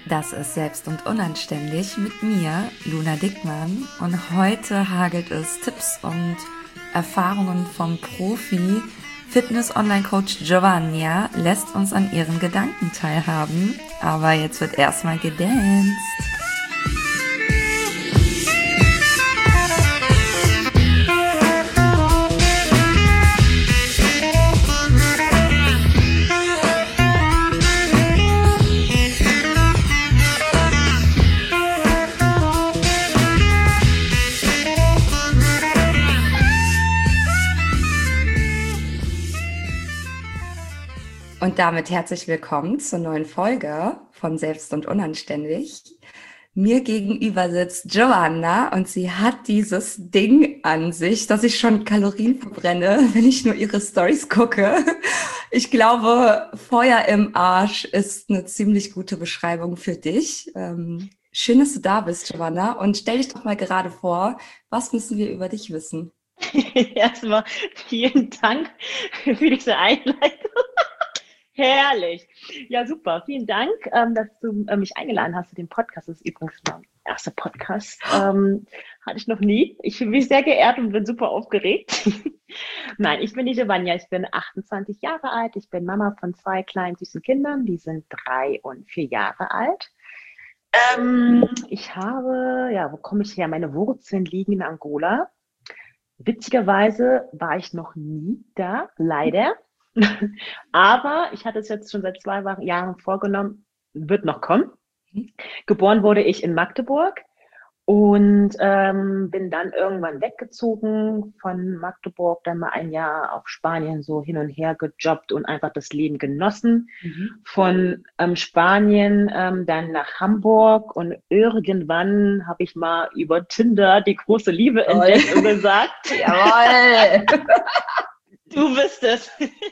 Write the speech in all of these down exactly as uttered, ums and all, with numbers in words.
Das ist Selbst und Unanständig mit mir, Luna Dickmann. Und heute hagelt es Tipps und Erfahrungen vom Profi. Fitness-Online-Coach Giovanna lässt uns an ihren Gedanken teilhaben. Aber jetzt wird erstmal gedanced. Und damit herzlich willkommen zur neuen Folge von Selbst und Unanständig. Mir gegenüber sitzt Giovanna und sie hat dieses Ding an sich, dass ich schon Kalorien verbrenne, wenn ich nur ihre Storys gucke. Ich glaube, Feuer im Arsch ist eine ziemlich gute Beschreibung für dich. Ähm, schön, dass du da bist, Giovanna. Und stell dich doch mal gerade vor, was müssen wir über dich wissen? Erstmal vielen Dank für diese Einleitung. Herrlich. Ja, super. Vielen Dank, ähm, dass du äh, mich eingeladen hast zu dem Podcast. Das ist übrigens mein erster Podcast. Ähm, hatte ich noch nie. Ich fühle mich sehr geehrt und bin super aufgeregt. Nein, ich bin die Giovanna. Ich bin achtundzwanzig Jahre alt. Ich bin Mama von zwei kleinen süßen Kindern. Die sind drei und vier Jahre alt. Ähm, ich habe, ja, wo komme ich her? Meine Wurzeln liegen in Angola. Witzigerweise war ich noch nie da, leider. Aber ich hatte es jetzt schon seit zwei Jahren vorgenommen, wird noch kommen. Geboren wurde ich in Magdeburg und ähm, bin dann irgendwann weggezogen von Magdeburg, dann mal ein Jahr auf Spanien so hin und her gejobbt und einfach das Leben genossen. Mhm. Von ähm, Spanien ähm, dann nach Hamburg und irgendwann habe ich mal über Tinder die große Liebe Jawohl. entdeckt und gesagt, jawohl, du bist es.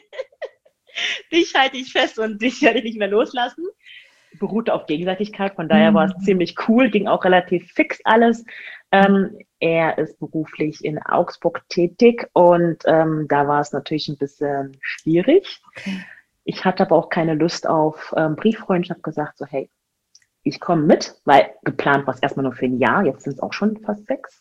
Dich halte ich fest und dich werde ich nicht mehr loslassen. Beruhte auf Gegenseitigkeit, von daher war es ziemlich cool, ging auch relativ fix alles. Ähm, er ist beruflich in Augsburg tätig und ähm, da war es natürlich ein bisschen schwierig. Okay. Ich hatte aber auch keine Lust auf ähm, Brieffreunde. Ich habe gesagt, so hey, ich komme mit, weil geplant war es erstmal nur für ein Jahr, jetzt sind es auch schon fast sechs.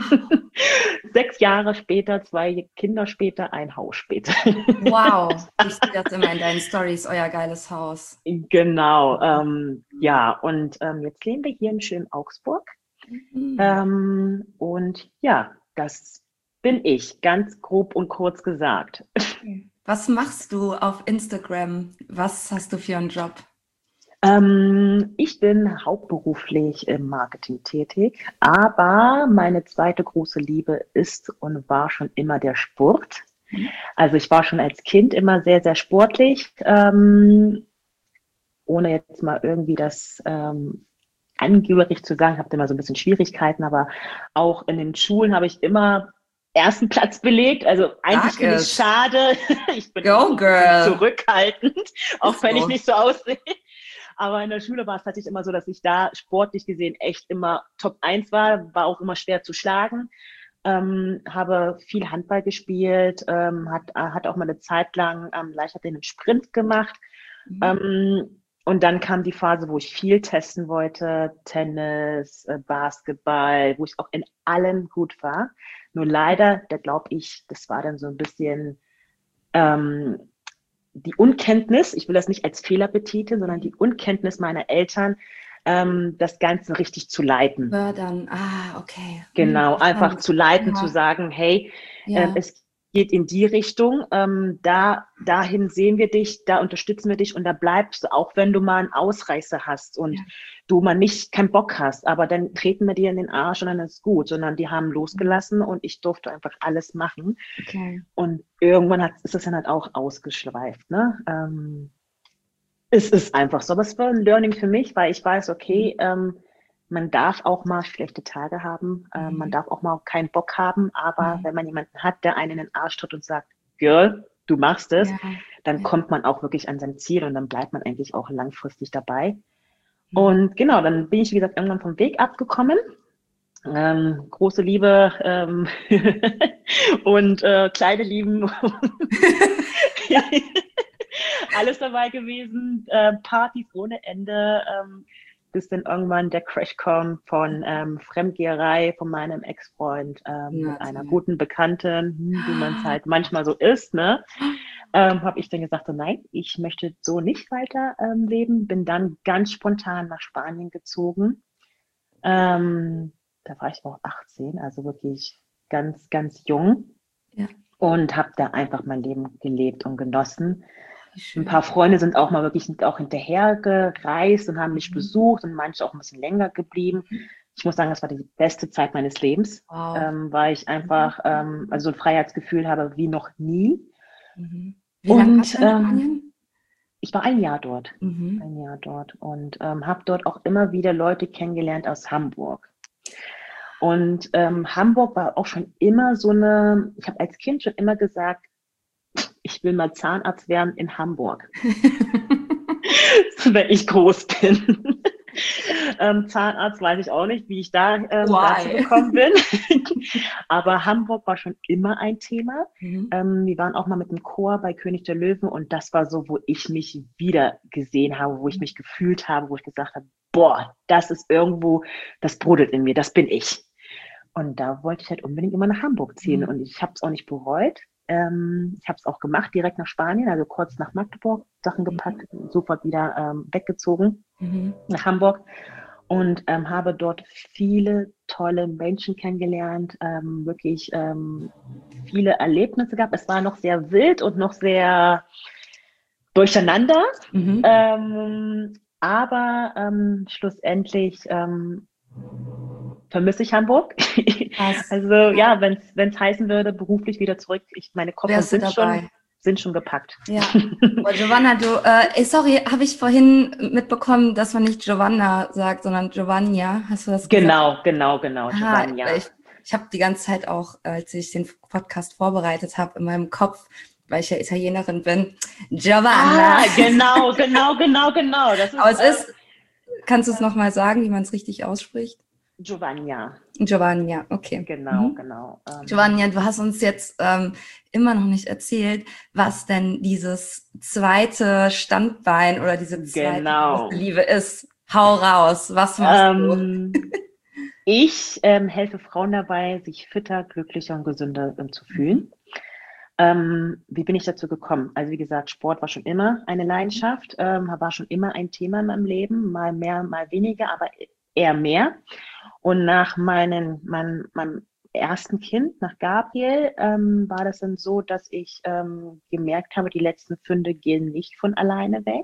Sechs Jahre später, zwei Kinder später, ein Haus später. Wow, ich sehe das immer in deinen Storys, euer geiles Haus. Genau, ähm, ja, und ähm, jetzt leben wir hier in schönen Augsburg. Mhm. Ähm, und ja, das bin ich, ganz grob und kurz gesagt. Was machst du auf Instagram? Was hast du für einen Job? Ähm, ich bin hauptberuflich im Marketing tätig, aber meine zweite große Liebe ist und war schon immer der Sport. Also ich war schon als Kind immer sehr, sehr sportlich, ähm, ohne jetzt mal irgendwie das ähm, angeberig zu sagen, ich habe immer so ein bisschen Schwierigkeiten, aber auch in den Schulen habe ich immer ersten Platz belegt, also eigentlich finde ich schade, ich bin Go, girl. zurückhaltend, auch wenn ich nicht so aussehe. Aber in der Schule war es tatsächlich immer so, dass ich da sportlich gesehen echt immer Top eins war, war auch immer schwer zu schlagen. Ähm, habe viel Handball gespielt, ähm, hat, hat auch mal eine Zeit lang ähm, Leichtathletik einen Sprint gemacht. Mhm. Ähm, und dann kam die Phase, wo ich viel testen wollte, Tennis, äh, Basketball, wo ich auch in allem gut war. Nur leider, da glaube ich, das war dann so ein bisschen ähm, die Unkenntnis, ich will das nicht als Fehler betiteln, sondern die Unkenntnis meiner Eltern, ähm, das Ganze richtig zu leiten. Fördern, ah, okay. Genau, hm, einfach spannend. zu leiten, Ja. zu sagen, hey, Ja. ähm, es geht in die Richtung, ähm, da, dahin sehen wir dich, da unterstützen wir dich und da bleibst du, auch wenn du mal einen Ausreißer hast und ja. du mal nicht keinen Bock hast, aber dann treten wir dir in den Arsch und dann ist gut, sondern die haben losgelassen und ich durfte einfach alles machen. Okay. Und irgendwann hat, ist das dann halt auch ausgeschweift, ne? Ähm, es ist einfach so, aber es war ein Learning für mich, weil ich weiß, okay, ähm, man darf auch mal schlechte Tage haben, äh, mhm. man darf auch mal keinen Bock haben, aber mhm. wenn man jemanden hat, der einen in den Arsch tritt und sagt, Girl, du machst es, ja. dann ja. kommt man auch wirklich an sein Ziel und dann bleibt man eigentlich auch langfristig dabei. Mhm. Und genau, dann bin ich, wie gesagt, irgendwann vom Weg abgekommen. Ähm, große Liebe ähm, und äh, kleine Lieben. Alles dabei gewesen, äh, Partys ohne Ende, ähm, bis dann irgendwann der Crash kommt von ähm, Fremdgeherei von meinem Ex-Freund ähm, mit einer guten Bekannten, hm, wie man es halt manchmal so ist, ne? Ähm, habe ich dann gesagt, so, nein, ich möchte so nicht weiter ähm, leben. Bin dann ganz spontan nach Spanien gezogen. Ähm, da war ich auch achtzehn, also wirklich ganz, ganz jung. Ja. Und habe da einfach mein Leben gelebt und genossen. Wie schön. Ein paar Freunde sind auch mal wirklich auch hinterher gereist und haben mich Mhm. besucht und manche auch ein bisschen länger geblieben. Ich muss sagen, das war die beste Zeit meines Lebens, Wow. ähm, weil ich einfach ähm, also so ein Freiheitsgefühl habe wie noch nie. Mhm. Wie lange warst Und du in ähm, Spanien? ich war ein Jahr dort, Mhm. ein Jahr dort und ähm, habe dort auch immer wieder Leute kennengelernt aus Hamburg. Und ähm, Hamburg war auch schon immer so eine, ich habe als Kind schon immer gesagt, ich will mal Zahnarzt werden in Hamburg, wenn ich groß bin. ähm, Zahnarzt weiß ich auch nicht, wie ich da ähm, dazu gekommen bin. Aber Hamburg war schon immer ein Thema. Mhm. Ähm, wir waren auch mal mit dem Chor bei König der Löwen und das war so, wo ich mich wieder gesehen habe, wo ich mich gefühlt habe, wo ich gesagt habe, boah, das ist irgendwo, das brodelt in mir, das bin ich. Und da wollte ich halt unbedingt immer nach Hamburg ziehen. Mhm. Und ich habe es auch nicht bereut. Ähm, ich habe es auch gemacht, direkt nach Spanien, also kurz nach Magdeburg, Sachen gepackt, mhm. sofort wieder ähm, weggezogen mhm. nach Hamburg. Und ähm, habe dort viele tolle Menschen kennengelernt, ähm, wirklich ähm, viele Erlebnisse gehabt. Es war noch sehr wild und noch sehr durcheinander. Mhm. Ähm, aber ähm, schlussendlich ähm, vermisse ich Hamburg. Also ja, wenn es heißen würde, beruflich wieder zurück, ich, meine Koffer sind schon, sind schon gepackt. Ja. Oh, Giovanna, du, äh, sorry, habe ich vorhin mitbekommen, dass man nicht Giovanna sagt, sondern Giovanna. Hast du das gesagt? Genau, genau, genau, Giovanna. Aha, ich ich habe die ganze Zeit auch, als ich den Podcast vorbereitet habe, in meinem Kopf, weil ich ja Italienerin bin, Giovanna. Ah, genau, genau, genau, genau. Das ist, Aber es ist, kannst du es nochmal sagen, wie man es richtig ausspricht? Giovanna. Giovanna, okay. Genau, mhm. genau. Ähm, Giovanna, du hast uns jetzt ähm, immer noch nicht erzählt, was denn dieses zweite Standbein oder diese zweite genau. große Liebe ist. Hau raus, was machst ähm, du? Ich ähm, helfe Frauen dabei, sich fitter, glücklicher und gesünder ähm, zu fühlen. Mhm. Ähm, wie bin ich dazu gekommen? Also wie gesagt, Sport war schon immer eine Leidenschaft, ähm, war schon immer ein Thema in meinem Leben, mal mehr, mal weniger, aber eher mehr. Und nach meinen, mein, meinem ersten Kind, nach Gabriel, ähm, war das dann so, dass ich ähm, gemerkt habe, die letzten Pfünde gehen nicht von alleine weg.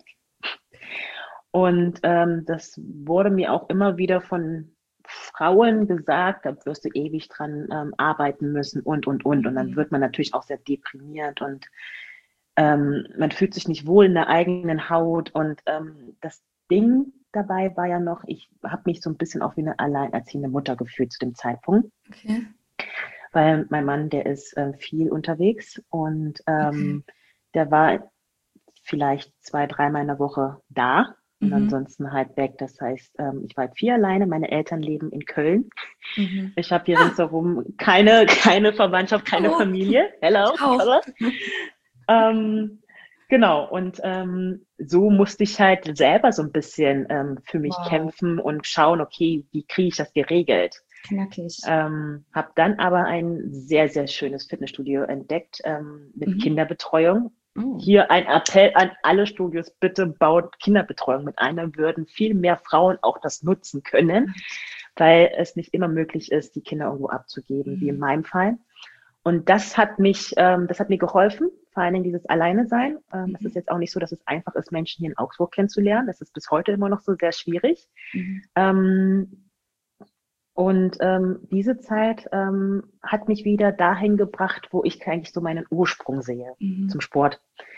Und ähm, das wurde mir auch immer wieder von Frauen gesagt, da wirst du ewig dran ähm, arbeiten müssen und, und, und. Und dann wird man natürlich auch sehr deprimiert und ähm, man fühlt sich nicht wohl in der eigenen Haut. Und ähm, das Ding dabei war ja noch, ich habe mich so ein bisschen auch wie eine alleinerziehende Mutter gefühlt zu dem Zeitpunkt. Okay. Weil mein Mann, der ist äh, viel unterwegs und ähm, okay. der war vielleicht zwei, dreimal in der Woche da. Und mhm. ansonsten halt weg. Das heißt, ähm, ich war halt viel alleine. Meine Eltern leben in Köln. Mhm. Ich habe hier ah. ringsherum keine, keine Verwandtschaft, keine oh. Familie. Hello. Hello. ähm, genau. Und ähm, so musste ich halt selber so ein bisschen ähm, für mich wow. kämpfen und schauen, okay, wie kriege ich das geregelt? Knackig. Ähm, habe dann aber ein sehr, sehr schönes Fitnessstudio entdeckt ähm, mit mhm. Kinderbetreuung. Oh. Hier ein Appell an alle Studios, bitte baut Kinderbetreuung mit ein, dann würden viel mehr Frauen auch das nutzen können, weil es nicht immer möglich ist, die Kinder irgendwo abzugeben, mhm. wie in meinem Fall. Und das hat mich, ähm, das hat mir geholfen, vor allen Dingen dieses Alleine-Sein. Ähm, mhm. Es ist jetzt auch nicht so, dass es einfach ist, Menschen hier in Augsburg kennenzulernen. Das ist bis heute immer noch so sehr schwierig. Mhm. Ähm, Und ähm, diese Zeit ähm, hat mich wieder dahin gebracht, wo ich eigentlich so meinen Ursprung sehe, mhm. zum Sport.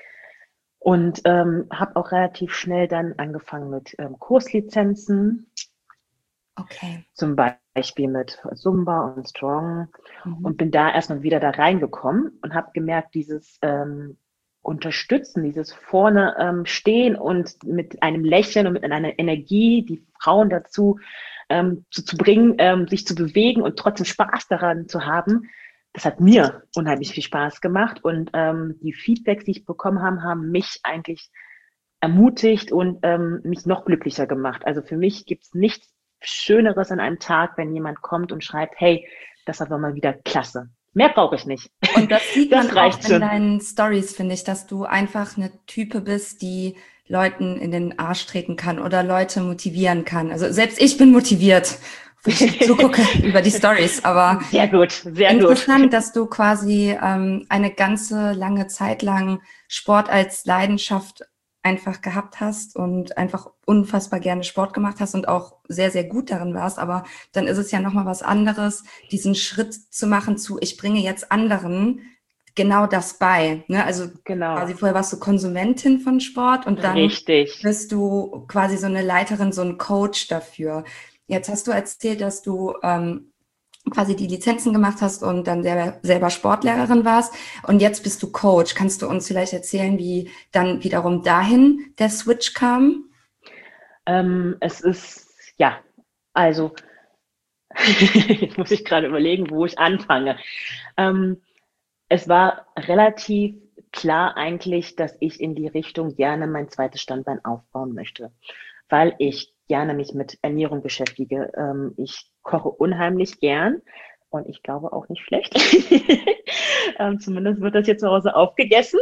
Und ähm, habe auch relativ schnell dann angefangen mit ähm, Kurslizenzen. Okay. Zum Beispiel mit Zumba und Strong. Mhm. Und bin da erstmal wieder da reingekommen und habe gemerkt, dieses ähm, Unterstützen, dieses vorne ähm, stehen und mit einem Lächeln und mit einer Energie die Frauen dazu Ähm, zu, zu bringen, ähm, sich zu bewegen und trotzdem Spaß daran zu haben, das hat mir unheimlich viel Spaß gemacht und ähm, die Feedbacks, die ich bekommen habe, haben mich eigentlich ermutigt und ähm, mich noch glücklicher gemacht. Also für mich gibt es nichts Schöneres an einem Tag, wenn jemand kommt und schreibt, hey, das war mal wieder klasse. Mehr brauche ich nicht. Und das sieht man Das reicht auch in schon. deinen Stories, finde ich, dass du einfach eine Type bist, die Leuten in den Arsch treten kann oder Leute motivieren kann. Also selbst ich bin motiviert, wenn ich so gucke über die Stories. Aber Sehr gut, sehr gut. interessant, dass du quasi ähm, eine ganze lange Zeit lang Sport als Leidenschaft einfach gehabt hast und einfach unfassbar gerne Sport gemacht hast und auch sehr, sehr gut darin warst. Aber dann ist es ja nochmal was anderes, diesen Schritt zu machen zu, ich bringe jetzt anderen genau das bei. Ne? Also Genau. quasi vorher warst du Konsumentin von Sport und dann Richtig. bist du quasi so eine Leiterin, so ein Coach dafür. Jetzt hast du erzählt, dass du ähm, quasi die Lizenzen gemacht hast und dann selber, selber Sportlehrerin warst und jetzt bist du Coach. Kannst du uns vielleicht erzählen, wie dann wiederum dahin der Switch kam? Ähm, es ist, ja, also, jetzt muss ich gerade überlegen, wo ich anfange. Ähm, es war relativ klar eigentlich, dass ich in die Richtung gerne mein zweites Standbein aufbauen möchte, weil ich gerne mich mit Ernährung beschäftige. Ähm, ich koche unheimlich gern und ich glaube auch nicht schlecht. ähm, zumindest wird das hier zu Hause aufgegessen.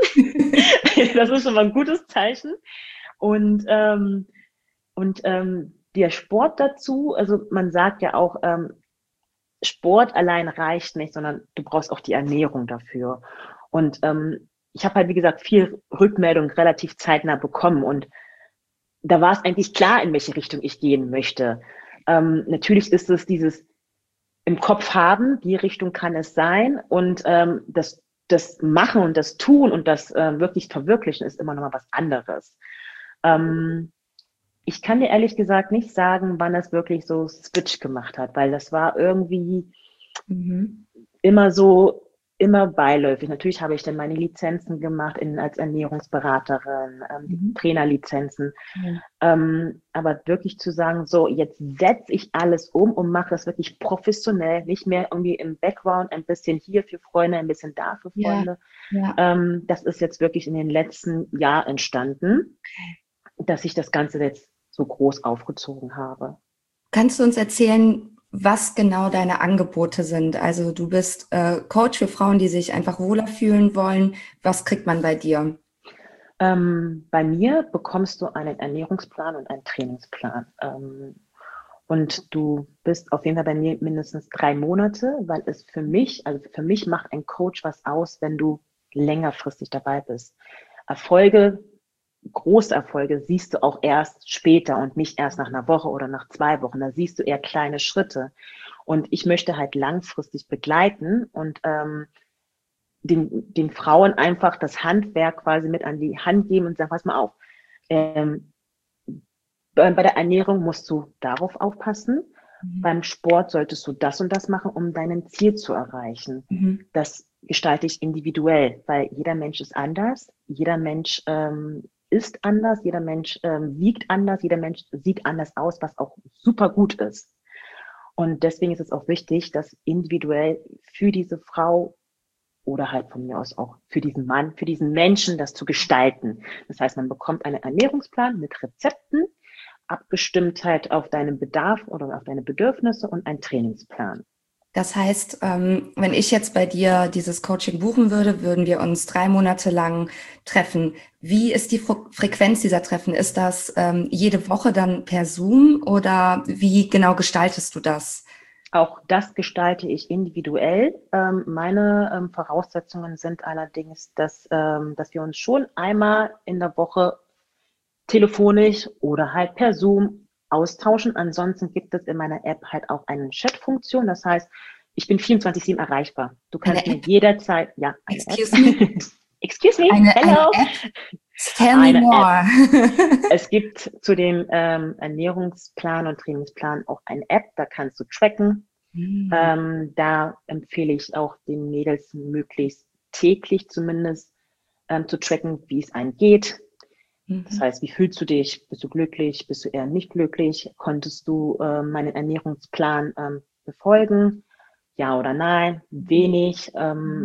Das ist schon mal ein gutes Zeichen. Und, ähm, und ähm, der Sport dazu, also man sagt ja auch, ähm, Sport allein reicht nicht, sondern du brauchst auch die Ernährung dafür. Und ähm, ich habe halt, wie gesagt, viel Rückmeldung relativ zeitnah bekommen und da war es eigentlich klar, in welche Richtung ich gehen möchte. Ähm, natürlich ist es dieses im Kopf haben, die Richtung kann es sein und ähm, das, das Machen und das Tun und das äh, wirklich Verwirklichen ist immer noch mal was anderes. Ähm, ich kann dir ehrlich gesagt nicht sagen, wann das wirklich so Switch gemacht hat, weil das war irgendwie Mhm. immer so, immer beiläufig. Natürlich habe ich dann meine Lizenzen gemacht in, als Ernährungsberaterin, ähm, die Mhm. Trainerlizenzen. Ja. Ähm, aber wirklich zu sagen, so, jetzt setze ich alles um und mache das wirklich professionell, nicht mehr irgendwie im Background, ein bisschen hier für Freunde, ein bisschen da für Ja. Freunde. Ja. Ähm, das ist jetzt wirklich in den letzten Jahren entstanden, dass ich das Ganze jetzt so groß aufgezogen habe. Kannst du uns erzählen, was genau deine Angebote sind? Also du bist äh, Coach für Frauen, die sich einfach wohler fühlen wollen. Was kriegt man bei dir? Ähm, bei mir bekommst du einen Ernährungsplan und einen Trainingsplan. Ähm, und du bist auf jeden Fall bei mir mindestens drei Monate, weil es für mich, also für mich macht ein Coach was aus, wenn du längerfristig dabei bist. Erfolge, große Erfolge siehst du auch erst später und nicht erst nach einer Woche oder nach zwei Wochen. Da siehst du eher kleine Schritte. Und ich möchte halt langfristig begleiten und ähm, den, den Frauen einfach das Handwerk quasi mit an die Hand geben und sagen, pass mal auf, ähm, bei, bei der Ernährung musst du darauf aufpassen, Mhm. beim Sport solltest du das und das machen, um dein Ziel zu erreichen. Mhm. Das gestalte ich individuell, weil jeder Mensch ist anders, jeder Mensch ähm, ist anders, jeder Mensch ähm, wiegt anders, jeder Mensch sieht anders aus, was auch super gut ist. Und deswegen ist es auch wichtig, dass individuell für diese Frau oder halt von mir aus auch für diesen Mann, für diesen Menschen das zu gestalten. Das heißt, man bekommt einen Ernährungsplan mit Rezepten, abgestimmt halt auf deinen Bedarf oder auf deine Bedürfnisse und einen Trainingsplan. Das heißt, ähm, wenn ich jetzt bei dir dieses Coaching buchen würde, würden wir uns drei Monate lang treffen. Wie ist die Fre Frequenz dieser Treffen? Ist das ähm, jede Woche dann per Zoom oder wie genau gestaltest du das? Auch das gestalte ich individuell. Ähm, meine ähm, Voraussetzungen sind allerdings, dass, ähm, dass wir uns schon einmal in der Woche telefonisch oder halt per Zoom austauschen. Ansonsten gibt es in meiner App halt auch eine Chat-Funktion. Das heißt, ich bin vierundzwanzig sieben erreichbar. Du Eine kannst mir App? jederzeit, ja, eine App. Excuse me? Excuse me, Eine, eine hello. App? Tell me Eine App. more. Es gibt zu dem ähm, Ernährungsplan und Trainingsplan auch eine App, da kannst du tracken. Hm. Ähm, da empfehle ich auch den Mädels möglichst täglich zumindest ähm, zu tracken, wie es einem geht. Das Mhm. heißt, wie fühlst du dich? Bist du glücklich? Bist du eher nicht glücklich? Konntest du ähm, meinen Ernährungsplan ähm, befolgen? Ja oder nein? Wenig. Ähm,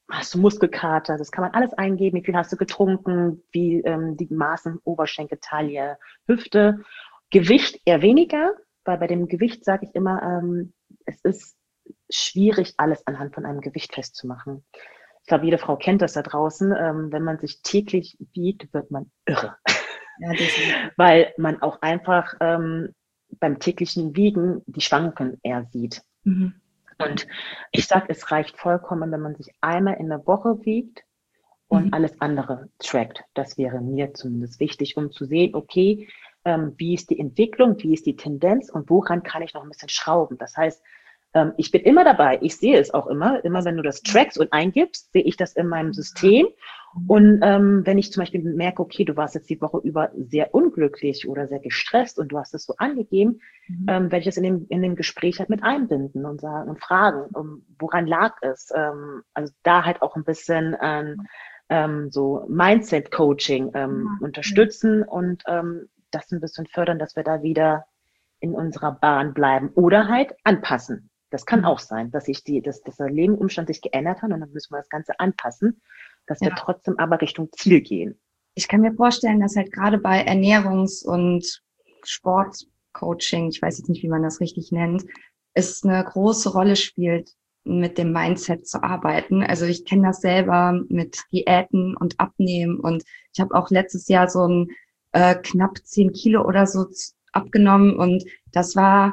hast du Muskelkater, das kann man alles eingeben, wie viel hast du getrunken, wie ähm, die Maßen, Oberschenkel, Taille, Hüfte. Gewicht eher weniger, weil bei dem Gewicht sage ich immer, ähm, es ist schwierig, alles anhand von einem Gewicht festzumachen. Ich glaube, jede Frau kennt das da draußen. Ähm, wenn man sich täglich wiegt, wird man irre. Ja, definitiv. Weil man auch einfach ähm, beim täglichen Wiegen die Schwankungen eher sieht. Mhm. Und ich sage, es reicht vollkommen, wenn man sich einmal in der Woche wiegt und Mhm. alles andere trackt. Das wäre mir zumindest wichtig, um zu sehen, okay, ähm, wie ist die Entwicklung, wie ist die Tendenz und woran kann ich noch ein bisschen schrauben. Das heißt, ähm, ich bin immer dabei, ich sehe es auch immer, immer wenn du das trackst und eingibst, sehe ich das in meinem System. Und ähm, wenn ich zum Beispiel merke, okay, du warst jetzt die Woche über sehr unglücklich oder sehr gestresst und du hast es so angegeben, Mhm. ähm, werde ich das in dem, in dem Gespräch halt mit einbinden und sagen und fragen, um, woran lag es? Ähm, also da halt auch ein bisschen ähm, ähm, so Mindset-Coaching ähm, Ja. unterstützen und ähm, das ein bisschen fördern, dass wir da wieder in unserer Bahn bleiben oder halt anpassen. Das kann Mhm. auch sein, dass sich die, dass, dass der Lebensumstand sich geändert hat und dann müssen wir das Ganze anpassen, dass wir Ja. trotzdem aber Richtung Ziel gehen. Ich kann mir vorstellen, dass halt gerade bei Ernährungs- und Sportcoaching, ich weiß jetzt nicht, wie man das richtig nennt, es eine große Rolle spielt, mit dem Mindset zu arbeiten. Also ich kenne das selber mit Diäten und Abnehmen und ich habe auch letztes Jahr so ein äh, knapp zehn Kilo oder so z- abgenommen und das war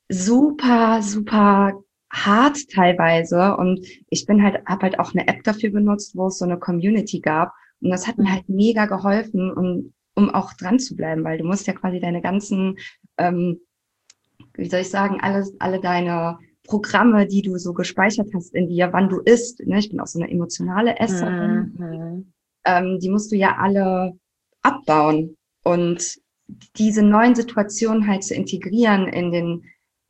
super, super hart teilweise und ich bin halt, habe halt auch eine App dafür benutzt, wo es so eine Community gab und das hat mir Mhm. halt mega geholfen, um, um auch dran zu bleiben, weil du musst ja quasi deine ganzen, ähm, wie soll ich sagen, alles, alle deine Programme, die du so gespeichert hast in dir, wann du isst, ne? Ich bin auch so eine emotionale Esserin, Mhm. ähm, die musst du ja alle abbauen. Und diese neuen Situationen halt zu integrieren in den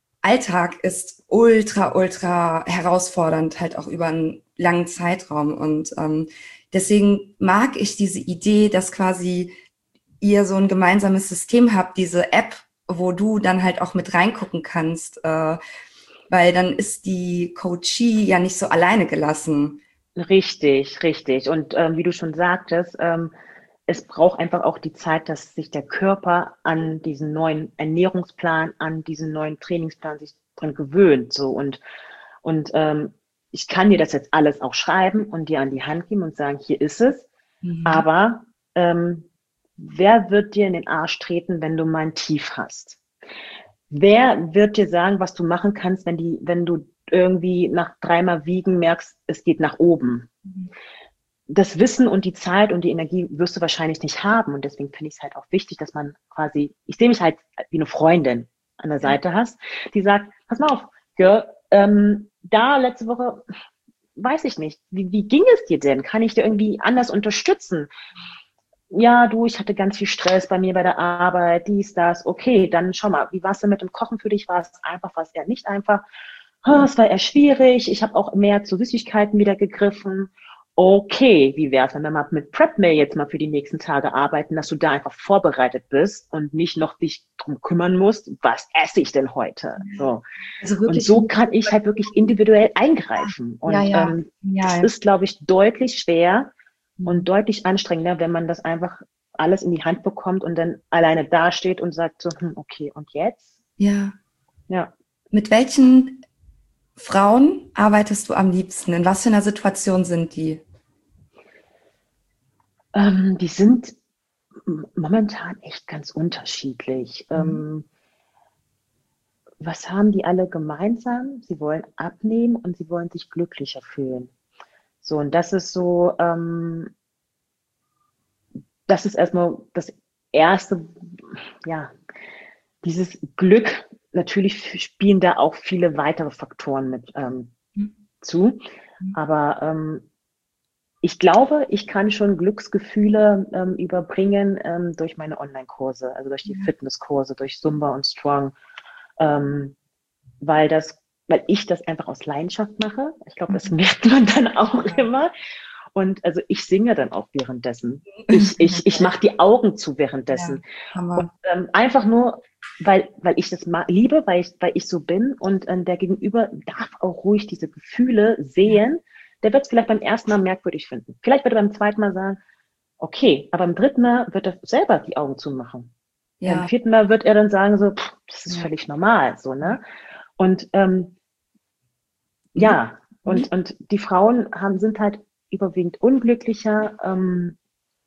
Alltag ist ultra, ultra herausfordernd, halt auch über einen langen Zeitraum. Und ähm, deswegen mag ich diese Idee, dass quasi ihr so ein gemeinsames System habt, diese App, wo du dann halt auch mit reingucken kannst, äh, weil dann ist die Coachie ja nicht so alleine gelassen. Richtig, richtig. Und ähm, wie du schon sagtest, ähm, es braucht einfach auch die Zeit, dass sich der Körper an diesen neuen Ernährungsplan, an diesen neuen Trainingsplan sich dran gewöhnt. So und und ähm, ich kann dir das jetzt alles auch schreiben und dir an die Hand geben und sagen, hier ist es. Mhm. Aber ähm, wer wird dir in den Arsch treten, wenn du mal ein Tief hast? Wer wird dir sagen, was du machen kannst, wenn die, wenn du irgendwie nach dreimal Wiegen merkst, es geht nach oben? Das Wissen und die Zeit und die Energie wirst du wahrscheinlich nicht haben. Und deswegen finde ich es halt auch wichtig, dass man quasi, ich sehe mich halt wie eine Freundin an der Ja. Seite hast, die sagt, pass mal auf, Girl, ähm, da letzte Woche, weiß ich nicht, wie, wie ging es dir denn? Kann ich dir irgendwie anders unterstützen? Ja, du, ich hatte ganz viel Stress bei mir bei der Arbeit, dies, das. Okay, dann schau mal, wie war es denn mit dem Kochen für dich? War es einfach, war es eher nicht einfach? Oh, es war eher schwierig. Ich habe auch mehr zu Süßigkeiten wieder gegriffen. Okay, wie wär's, wenn wir mal mit Prep Meal jetzt mal für die nächsten Tage arbeiten, dass du da einfach vorbereitet bist und nicht noch dich drum kümmern musst, was esse ich denn heute? So. Also Und wirklich, so kann ich halt wirklich individuell eingreifen. ja, Und ja, ähm, das genial. ist, glaube ich, deutlich schwer Mhm. und deutlich anstrengender, wenn man das einfach alles in die Hand bekommt und dann alleine dasteht und sagt so, hm, okay, und jetzt? Ja. Ja, Mit welchen Frauen arbeitest du am liebsten? In was für einer Situation sind die? ähm, die sind momentan echt ganz unterschiedlich. Mhm. Ähm, was haben die alle gemeinsam? Sie wollen abnehmen und sie wollen sich glücklicher fühlen. So, und das ist so, ähm, das ist erstmal das erste, ja, dieses Glück. Natürlich spielen da auch viele weitere Faktoren mit ähm, zu. Aber ähm, ich glaube, ich kann schon Glücksgefühle ähm, überbringen ähm, durch meine Online-Kurse, also durch die Fitnesskurse, durch Zumba und Strong, ähm, weil das, weil ich das einfach aus Leidenschaft mache. Ich glaube, das Mhm. merkt man dann auch Ja. immer. Und also ich singe dann auch währenddessen. Ich, ich, ich mache die Augen zu Ja, währenddessen. Und Hammer. ähm, einfach nur, weil, weil ich das liebe, weil ich, weil ich so bin und ähm, der Gegenüber darf auch ruhig diese Gefühle Ja, sehen, der wird es vielleicht beim ersten Mal merkwürdig finden. Vielleicht wird er beim zweiten Mal sagen, okay, aber beim dritten Mal wird er selber die Augen zumachen. Ja. Beim vierten Mal wird er dann sagen so, pff, das ist ja. völlig normal, so, ne? Und ähm, mhm. ja, mhm. und und die Frauen haben sind halt überwiegend unglücklicher ähm,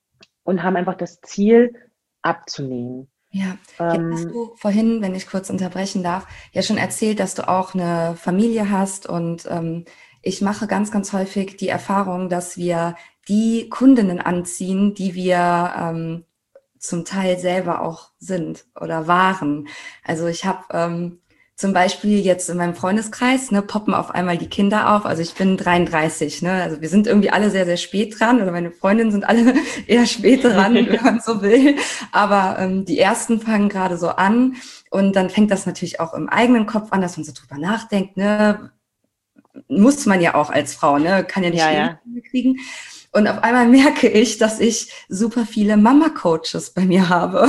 und haben einfach das Ziel abzunehmen. Ja, jetzt hast du vorhin, wenn ich kurz unterbrechen darf, ja schon erzählt, dass du auch eine Familie hast und ähm, ich mache ganz, ganz häufig die Erfahrung, dass wir die Kundinnen anziehen, die wir ähm, zum Teil selber auch sind oder waren. Also ich habe ähm, zum Beispiel jetzt in meinem Freundeskreis, ne, poppen auf einmal die Kinder auf. Also ich bin dreiunddreißig, ne, also wir sind irgendwie alle sehr, sehr spät dran oder meine Freundinnen sind alle eher spät dran, wenn man so will. Aber ähm, die ersten fangen gerade so an und dann fängt das natürlich auch im eigenen Kopf an, dass man so drüber nachdenkt, ne, muss man ja auch als Frau, ne, kann ja nicht ja, jeden ja. kriegen. Und auf einmal merke ich, dass ich super viele Mama-Coaches bei mir habe.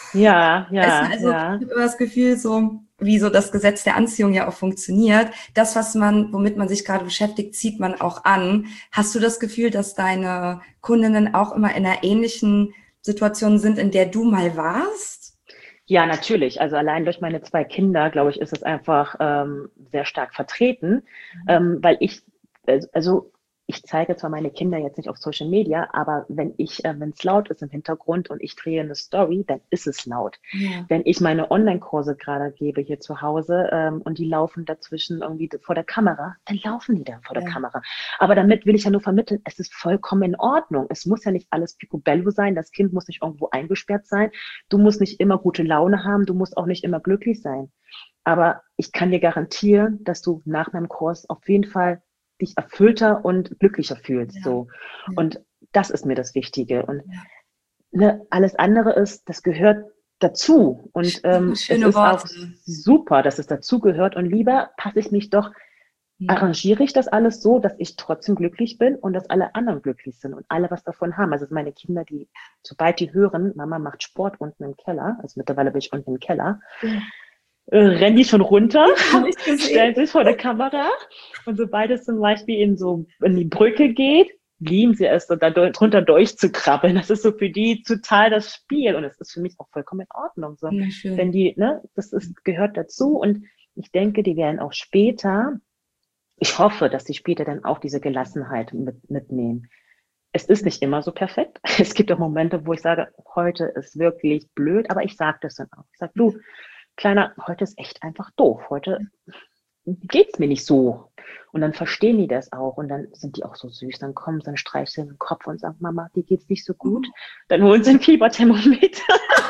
Ja, ja, also ja. ich habe immer das Gefühl, so wie so das Gesetz der Anziehung ja auch funktioniert. Das, was man, womit man sich gerade beschäftigt, zieht man auch an. Hast du das Gefühl, dass deine Kundinnen auch immer in einer ähnlichen Situation sind, in der du mal warst? Ja, natürlich. Also allein durch meine zwei Kinder, glaube ich, ist es einfach ähm, sehr stark vertreten, mhm. ähm, weil ich, also ich zeige zwar meine Kinder jetzt nicht auf Social Media, aber wenn ich, äh, wenn es laut ist im Hintergrund und ich drehe eine Story, dann ist es laut. Ja. Wenn ich meine Online-Kurse gerade gebe hier zu Hause ähm, und die laufen dazwischen irgendwie vor der Kamera, dann laufen die dann vor ja. der Kamera. Aber damit will ich ja nur vermitteln, es ist vollkommen in Ordnung. Es muss ja nicht alles picobello sein, das Kind muss nicht irgendwo eingesperrt sein, du musst nicht immer gute Laune haben, du musst auch nicht immer glücklich sein. Aber ich kann dir garantieren, dass du nach meinem Kurs auf jeden Fall dich erfüllter und glücklicher fühlst. Ja. So. Ja. Und das ist mir das Wichtige. Und ja. ne, alles andere ist, das gehört dazu. Und ähm, es ist Worte. Auch super, dass es dazu gehört. Und lieber passe ich mich doch, ja. arrangiere ich das alles so, dass ich trotzdem glücklich bin und dass alle anderen glücklich sind und alle was davon haben. Also meine Kinder, die, sobald die hören, Mama macht Sport unten im Keller, also mittlerweile bin ich unten im Keller, ja. Äh, rennen die schon runter, stellen sich vor der Kamera und sobald es zum Beispiel in so in die Brücke geht, lieben sie es, so da drunter durchzukrabbeln. Das ist so für die total das Spiel und es ist für mich auch vollkommen in Ordnung. So. Ja, wenn die, ne, das ist, gehört dazu und ich denke, die werden auch später, ich hoffe, dass die später dann auch diese Gelassenheit mit, mitnehmen. Es ist nicht immer so perfekt. Es gibt auch Momente, wo ich sage, heute ist wirklich blöd, aber ich sage das dann auch. Ich sage, du, Kleiner, heute ist echt einfach doof. Heute geht's mir nicht so. Und dann verstehen die das auch. Und dann sind die auch so süß. Dann kommen sie, dann streicheln den Kopf und sagen, Mama, dir geht's nicht so gut. Dann holen sie ein Fieberthermometer.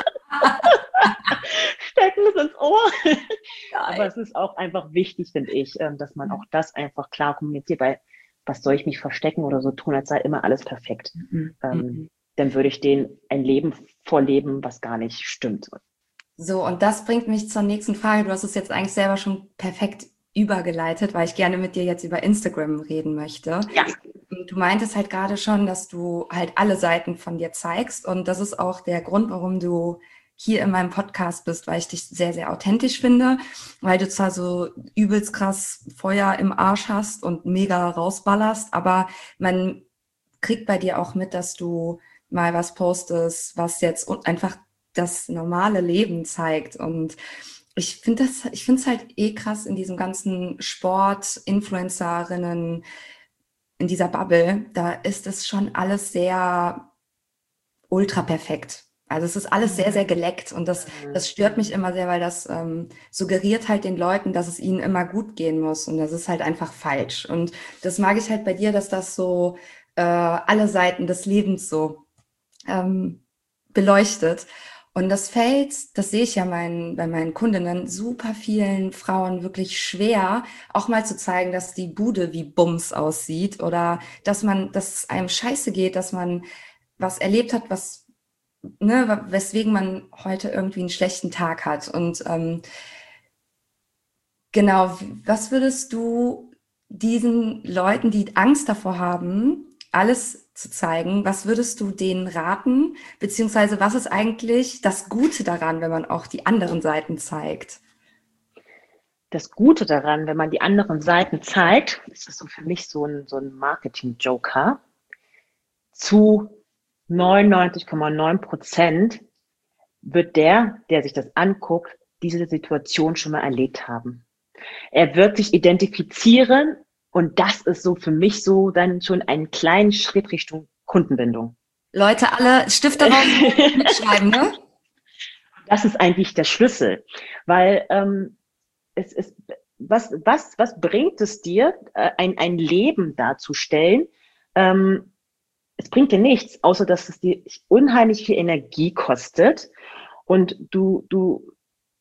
Stecken es ins Ohr. Aber es ist auch einfach wichtig, finde ich, dass man auch das einfach klar kommuniziert. Weil was soll ich mich verstecken oder so tun, als sei immer alles perfekt. Mhm. Ähm, dann würde ich denen ein Leben vorleben, was gar nicht stimmt. So, und das bringt mich zur nächsten Frage. Du hast es jetzt eigentlich selber schon perfekt übergeleitet, weil ich gerne mit dir jetzt über Instagram reden möchte. Ja. Du meintest halt gerade schon, dass du halt alle Seiten von dir zeigst und das ist auch der Grund, warum du hier in meinem Podcast bist, weil ich dich sehr, sehr authentisch finde, weil du zwar so übelst krass Feuer im Arsch hast und mega rausballerst, aber man kriegt bei dir auch mit, dass du mal was postest, was jetzt einfach das normale Leben zeigt und ich finde das, ich finde es halt eh krass in diesem ganzen Sport, Influencerinnen, in dieser Bubble, da ist es schon alles sehr ultra perfekt. Also es ist alles sehr, sehr geleckt und das, das stört mich immer sehr, weil das ähm, suggeriert halt den Leuten, dass es ihnen immer gut gehen muss und das ist halt einfach falsch. Und das mag ich halt bei dir, dass das so äh, alle Seiten des Lebens so ähm, beleuchtet. Und das fällt, das sehe ich ja mein, bei meinen Kundinnen, super vielen Frauen wirklich schwer, auch mal zu zeigen, dass die Bude wie Bums aussieht oder dass man, dass es einem scheiße geht, dass man was erlebt hat, was, ne, weswegen man heute irgendwie einen schlechten Tag hat. Und ähm, genau, was würdest du diesen Leuten, die Angst davor haben, alles zu zeigen, was würdest du denen raten, beziehungsweise was ist eigentlich das Gute daran, wenn man auch die anderen Seiten zeigt? das Gute daran, wenn man die anderen Seiten zeigt, ist das so für mich so ein, so ein Marketing-Joker, zu neunundneunzig Komma neun Prozent wird der, der sich das anguckt, diese Situation schon mal erlebt haben. Er wird sich identifizieren und das ist so für mich so dann schon einen kleinen Schritt Richtung Kundenbindung. Leute, alle Stifte raus mitschreiben, ne? Das ist eigentlich der Schlüssel, weil ähm, es ist, was, was, was bringt es dir, äh, ein, ein Leben darzustellen? Ähm, es bringt dir nichts, außer dass es dir unheimlich viel Energie kostet und du, du,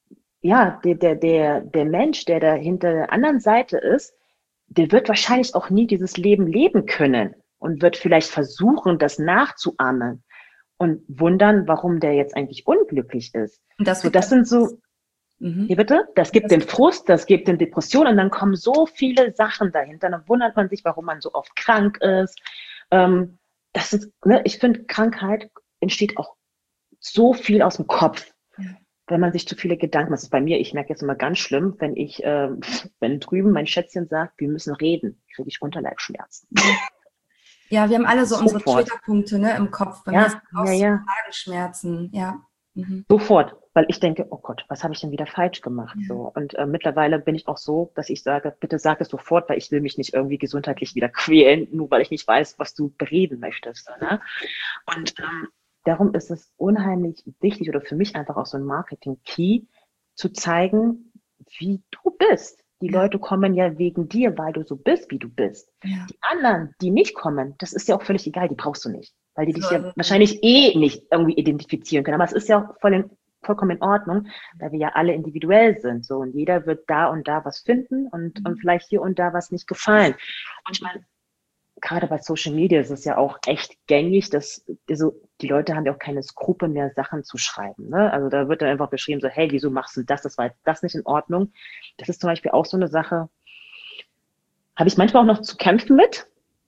ja, der, der, der, der Mensch, der da hinter der anderen Seite ist, der wird wahrscheinlich auch nie dieses Leben leben können und wird vielleicht versuchen, das nachzuahmen und wundern, warum der jetzt eigentlich unglücklich ist. Und das, so, das sind so, mhm. Hier bitte, das gibt das den Frust, das gibt den Depressionen und dann kommen so viele Sachen dahinter. Dann wundert man sich, warum man so oft krank ist. Ähm, das ist, ne, ich finde, Krankheit entsteht auch so viel aus dem Kopf. Ja. Wenn man sich zu viele Gedanken macht. Das ist bei mir, ich merke jetzt immer ganz schlimm, wenn ich, äh, wenn drüben mein Schätzchen sagt, wir müssen reden, kriege ich Unterleibsschmerzen. Ja, wir haben alle so Sofort. unsere Triggerpunkte, ne, im Kopf. Bei ja, mir ist auch ja, so ja. Magenschmerzen, ja. Mhm. Sofort, weil ich denke, oh Gott, was habe ich denn wieder falsch gemacht? Ja. So. Und äh, mittlerweile bin ich auch so, dass ich sage, bitte sag es sofort, weil ich will mich nicht irgendwie gesundheitlich wieder quälen, nur weil ich nicht weiß, was du bereden möchtest. Ne? Und ähm, darum ist es unheimlich wichtig oder für mich einfach auch so ein Marketing-Key, zu zeigen, wie du bist. Die ja. Leute kommen ja wegen dir, weil du so bist, wie du bist. Ja. Die anderen, die nicht kommen, das ist ja auch völlig egal, die brauchst du nicht. Weil die dich so, ja also wahrscheinlich eh nicht irgendwie identifizieren können. Aber es ist ja auch voll in, vollkommen in Ordnung, weil wir ja alle individuell sind. So, und jeder wird da und da was finden und, mhm. und vielleicht hier und da was nicht gefallen. Und ich meine, gerade bei Social Media ist es ja auch echt gängig, dass also die Leute haben ja auch keine Skrupel mehr, Sachen zu schreiben. Ne? Also da wird dann einfach beschrieben, so, hey, wieso machst du das? Das war jetzt das nicht in Ordnung. Das ist zum Beispiel auch so eine Sache, habe ich manchmal auch noch zu kämpfen mit.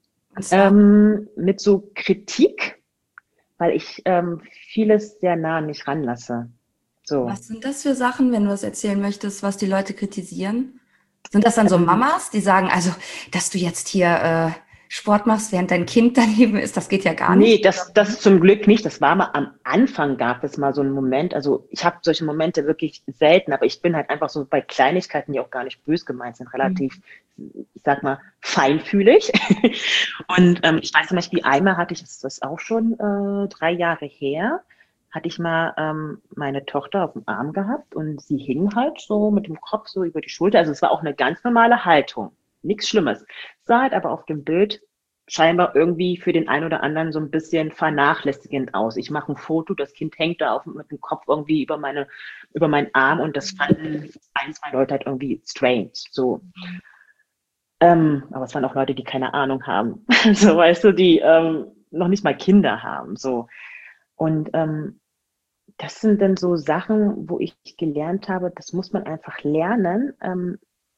Ähm, mit so Kritik, weil ich ähm, vieles sehr nah an mich ranlasse. So. Was sind das für Sachen, wenn du das erzählen möchtest, was die Leute kritisieren? Sind das dann so Mamas, die sagen, also, dass du jetzt hier äh, Sport machst, während dein Kind daneben ist, das geht ja gar nicht? Nee, das, das zum Glück nicht. Das war mal am Anfang, gab es mal so einen Moment. Also ich habe solche Momente wirklich selten, aber ich bin halt einfach so bei Kleinigkeiten, die auch gar nicht böse gemeint sind, relativ, mhm. ich sag mal, feinfühlig. Und ähm, ich weiß zum Beispiel, einmal hatte ich, das ist auch schon äh, drei Jahre her, hatte ich mal ähm, meine Tochter auf dem Arm gehabt und sie hing halt so mit dem Kopf so über die Schulter. Also es war auch eine ganz normale Haltung. Nichts Schlimmes. Sah halt aber auf dem Bild scheinbar irgendwie für den einen oder anderen so ein bisschen vernachlässigend aus. Ich mache ein Foto, das Kind hängt da auf, mit dem Kopf irgendwie über meine, über meinen Arm und das fanden ein, zwei Leute halt irgendwie strange. So. Ähm, aber es waren auch Leute, die keine Ahnung haben. So, weißt du, die ähm, noch nicht mal Kinder haben. So. Und ähm, das sind dann so Sachen, wo ich gelernt habe, das muss man einfach lernen, ähm,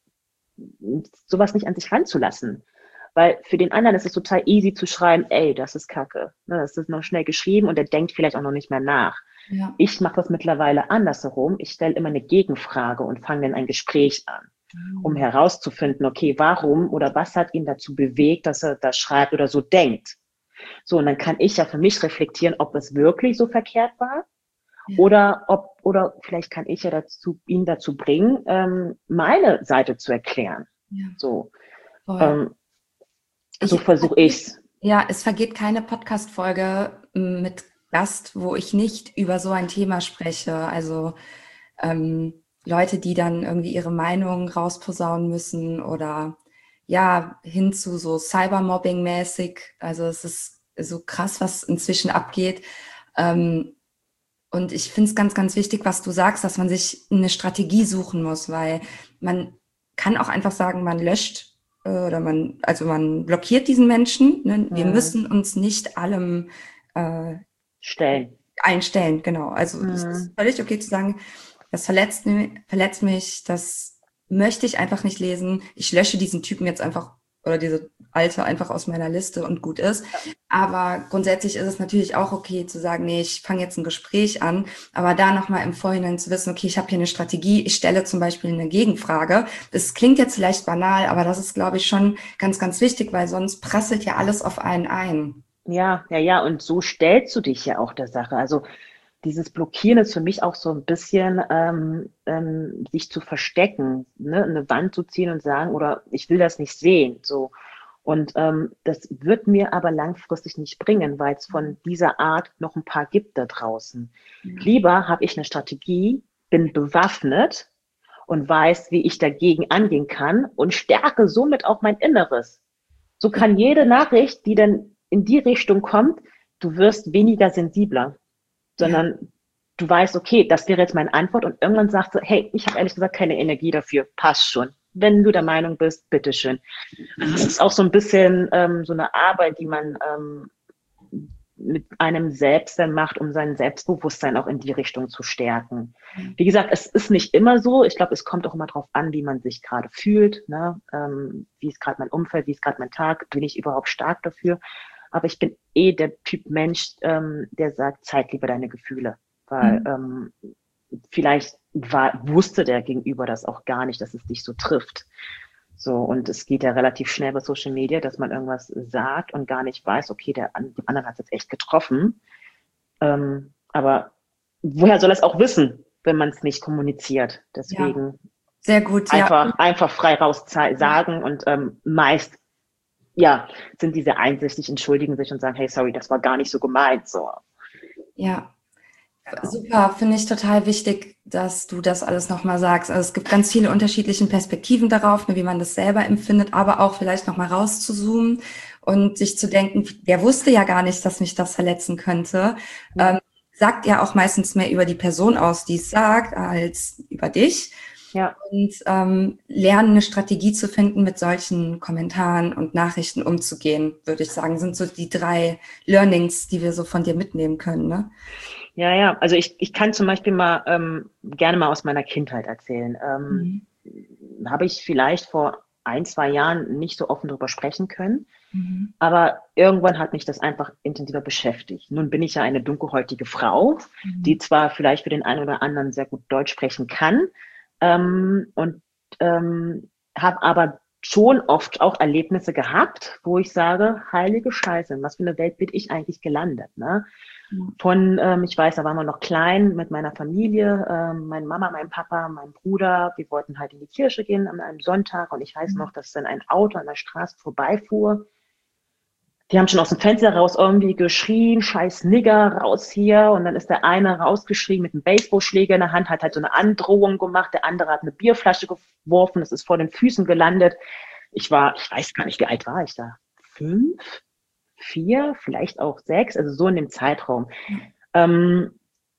sowas nicht an sich ranzulassen. Weil für den anderen ist es total easy zu schreiben, ey, das ist Kacke. Das ist noch schnell geschrieben und der denkt vielleicht auch noch nicht mehr nach. Ja. Ich mache das mittlerweile andersherum. Ich stelle immer eine Gegenfrage und fange dann ein Gespräch an, mhm. um herauszufinden, okay, warum oder was hat ihn dazu bewegt, dass er das schreibt oder so denkt. So, und dann kann ich ja für mich reflektieren, ob es wirklich so verkehrt war. Ja. Oder ob, oder vielleicht kann ich ja dazu, ihn dazu bringen, ähm, meine Seite zu erklären. Ja. So, ähm, so versuche ich's. Ja, es vergeht keine Podcast-Folge mit Gast, wo ich nicht über so ein Thema spreche. Also ähm, Leute, die dann irgendwie ihre Meinung rausposaunen müssen oder ja, hin zu so Cybermobbing-mäßig. Also es ist so krass, was inzwischen abgeht. Ähm, Und ich finde es ganz, ganz wichtig, was du sagst, dass man sich eine Strategie suchen muss, weil man kann auch einfach sagen, man löscht äh, oder man, also man blockiert diesen Menschen. Ne? Wir mhm. müssen uns nicht allem äh, stellen. einstellen, genau. Also mhm. es ist völlig okay zu sagen, das verletzt, verletzt mich, das möchte ich einfach nicht lesen. Ich lösche diesen Typen jetzt einfach oder diese alte einfach aus meiner Liste und gut ist. Aber grundsätzlich ist es natürlich auch okay zu sagen, nee, ich fange jetzt ein Gespräch an, aber da nochmal im Vorhinein zu wissen, okay, ich habe hier eine Strategie, ich stelle zum Beispiel eine Gegenfrage. Das klingt jetzt vielleicht banal, aber das ist, glaube ich, schon ganz, ganz wichtig, weil sonst prasselt ja alles auf einen ein. Ja, ja, ja, und so stellst du dich ja auch der Sache. Also dieses Blockieren ist für mich auch so ein bisschen, ähm, ähm, sich zu verstecken, ne? Eine Wand zu ziehen und sagen, oder ich will das nicht sehen, so. Und ähm, das wird mir aber langfristig nicht bringen, weil es von dieser Art noch ein paar gibt da draußen. Lieber habe ich eine Strategie, bin bewaffnet und weiß, wie ich dagegen angehen kann und stärke somit auch mein Inneres. So kann jede Nachricht, die dann in die Richtung kommt, du wirst weniger sensibler, Ja, sondern du weißt, okay, das wäre jetzt meine Antwort und irgendwann sagst du, hey, ich habe ehrlich gesagt keine Energie dafür, passt schon. Wenn du der Meinung bist, bitteschön. Also es ist auch so ein bisschen ähm, so eine Arbeit, die man ähm, mit einem selbst dann macht, um sein Selbstbewusstsein auch in die Richtung zu stärken. Wie gesagt, es ist nicht immer so. Ich glaube, es kommt auch immer darauf an, wie man sich gerade fühlt, ne? Ähm, wie ist gerade mein Umfeld, wie ist gerade mein Tag, bin ich überhaupt stark dafür? Aber ich bin eh der Typ Mensch, ähm, der sagt, zeig lieber deine Gefühle, weil mhm. ähm, vielleicht war, wusste der Gegenüber das auch gar nicht, dass es dich so trifft. So, und es geht ja relativ schnell bei Social Media, dass man irgendwas sagt und gar nicht weiß, okay, der, dem anderen hat es jetzt echt getroffen. Ähm, aber woher soll er es auch wissen, wenn man es nicht kommuniziert? Ja, Deswegen sehr gut, ja. einfach, einfach frei raus sagen und ähm, meist, ja, sind diese einsichtig, entschuldigen sich und sagen, hey, sorry, das war gar nicht so gemeint, so. Ja, Genau. super, finde ich total wichtig, dass du das alles nochmal sagst. Also es gibt ganz viele unterschiedliche Perspektiven darauf, ne, wie man das selber empfindet, aber auch vielleicht nochmal rauszuzoomen und sich zu denken, der wusste ja gar nicht, dass mich das verletzen könnte. Ja, Ähm, sagt ja auch meistens mehr über die Person aus, die es sagt, als über dich. ja. Und ähm, lernen, eine Strategie zu finden, mit solchen Kommentaren und Nachrichten umzugehen, würde ich sagen, sind so die drei Learnings, die wir so von dir mitnehmen können, ne? Ja, ja. Also ich, ich kann zum Beispiel mal ähm, gerne mal aus meiner Kindheit erzählen. Ähm, Mhm. habe ich vielleicht vor ein, zwei Jahren nicht so offen drüber sprechen können. Mhm. Aber irgendwann hat mich das einfach intensiver beschäftigt. Nun bin ich ja eine dunkelhäutige Frau, die Mhm. zwar vielleicht für den einen oder anderen sehr gut Deutsch sprechen kann, ähm, und ähm, habe aber schon oft auch Erlebnisse gehabt, wo ich sage, heilige Scheiße, in was für eine Welt bin ich eigentlich gelandet, ne? Von, ähm, ich weiß, da waren wir noch klein mit meiner Familie, ähm, meine Mama, mein Papa, mein Bruder. Wir wollten halt in die Kirche gehen an einem Sonntag und ich weiß noch, dass dann ein Auto an der Straße vorbeifuhr. Die haben schon aus dem Fenster raus irgendwie geschrien, scheiß Nigger, raus hier. Und dann ist der eine rausgeschrien mit einem Baseballschläger in der Hand, hat halt so eine Androhung gemacht. Der andere hat eine Bierflasche geworfen, das ist vor den Füßen gelandet. Ich war, ich weiß gar nicht, wie alt war ich da? Fünf, vier, vielleicht auch sechs, also so in dem Zeitraum. Ähm,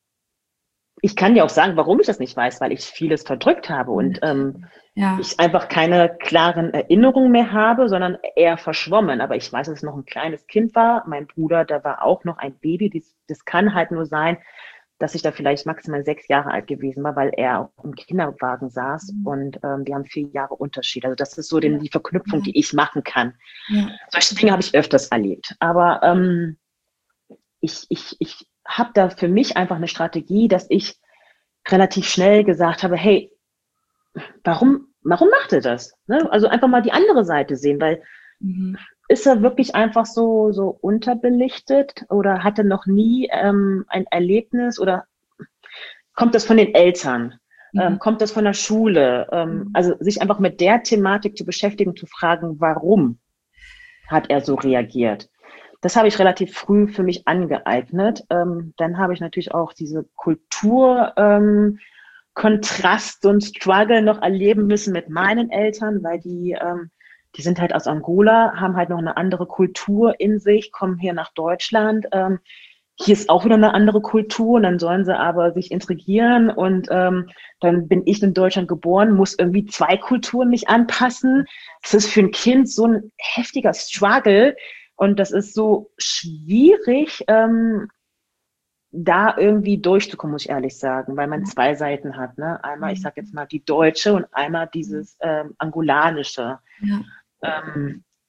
ich kann dir auch sagen, warum ich das nicht weiß, weil ich vieles verdrückt habe und ähm, Ja. ich einfach keine klaren Erinnerungen mehr habe, sondern eher verschwommen. Aber ich weiß, dass es noch ein kleines Kind war. Mein Bruder, da war auch noch ein Baby. Das, das kann halt nur sein, dass ich da vielleicht maximal sechs Jahre alt gewesen war, weil er auch im Kinderwagen saß und ähm, wir haben vier Jahre Unterschied. Also das ist so den, die Verknüpfung, Ja. die ich machen kann. Ja. Solche Dinge habe ich öfters erlebt. Aber ähm, ich, ich, ich habe da für mich einfach eine Strategie, dass ich relativ schnell gesagt habe, hey, warum, warum macht er das? Ne? Also einfach mal die andere Seite sehen, weil Mhm. ist er wirklich einfach so, so unterbelichtet oder hatte noch nie ähm, ein Erlebnis oder kommt das von den Eltern? Mhm. Ähm, kommt das von der Schule? Ähm, Mhm. also sich einfach mit der Thematik zu beschäftigen, zu fragen, warum hat er so reagiert? Das habe ich relativ früh für mich angeeignet. Ähm, dann habe ich natürlich auch diese Kultur, ähm, Kontrast und Struggle noch erleben müssen mit meinen Eltern, weil die, ähm, die sind halt aus Angola, haben halt noch eine andere Kultur in sich, kommen hier nach Deutschland. Ähm, hier ist auch wieder eine andere Kultur und dann sollen sie aber sich integrieren und ähm, dann bin ich in Deutschland geboren, muss irgendwie zwei Kulturen mich anpassen. Das ist für ein Kind so ein heftiger Struggle und das ist so schwierig, ähm, da irgendwie durchzukommen, muss ich ehrlich sagen, weil man zwei Seiten hat. Ne? Einmal, ich sage jetzt mal, die deutsche und einmal dieses ähm, angolanische. Ja. Ähm,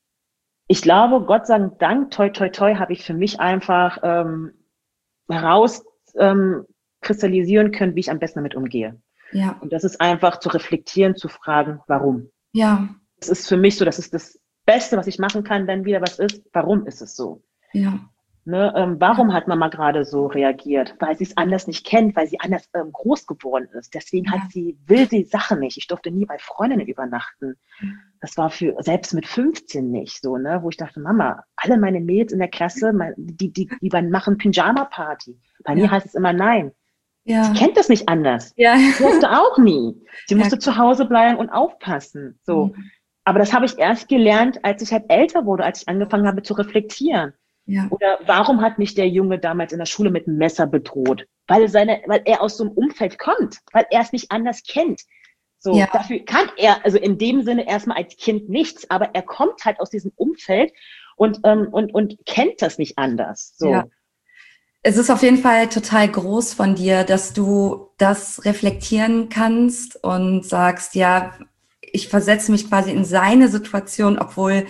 ich glaube, Gott sei Dank, toi, toi, toi, habe ich für mich einfach ähm, heraus ähm, kristallisieren können, wie ich am besten damit umgehe. Ja. Und das ist einfach zu reflektieren, zu fragen, warum. Ja. Das ist für mich so, das ist das Beste, was ich machen kann, wenn wieder was ist. Warum ist es so? Ja. Ne, ähm, warum hat Mama gerade so reagiert? Weil sie es anders nicht kennt, weil sie anders ähm, groß geworden ist. Deswegen hat Ja. sie, will sie Sachen nicht. Ich durfte nie bei Freundinnen übernachten. Das war für, selbst mit fünfzehn nicht so, ne, wo ich dachte, Mama, alle meine Mädels in der Klasse, mein, die, die, die machen Pyjama-Party. Bei Ja. mir heißt es immer nein. Ja. Sie kennt das nicht anders. Ja. Sie durfte auch nie. Sie musste Ja. zu Hause bleiben und aufpassen. So. Mhm. Aber das habe ich erst gelernt, als ich halt älter wurde, als ich angefangen habe zu reflektieren. Ja. Oder warum hat mich der Junge damals in der Schule mit einem Messer bedroht? Weil, seine, weil er aus so einem Umfeld kommt, weil er es nicht anders kennt. So, Ja. dafür kann er, also in dem Sinne erstmal als Kind nichts, aber er kommt halt aus diesem Umfeld und, ähm, und, und kennt das nicht anders. So. Ja. Es ist auf jeden Fall total groß von dir, dass du das reflektieren kannst und sagst, ja, ich versetze mich quasi in seine Situation, obwohl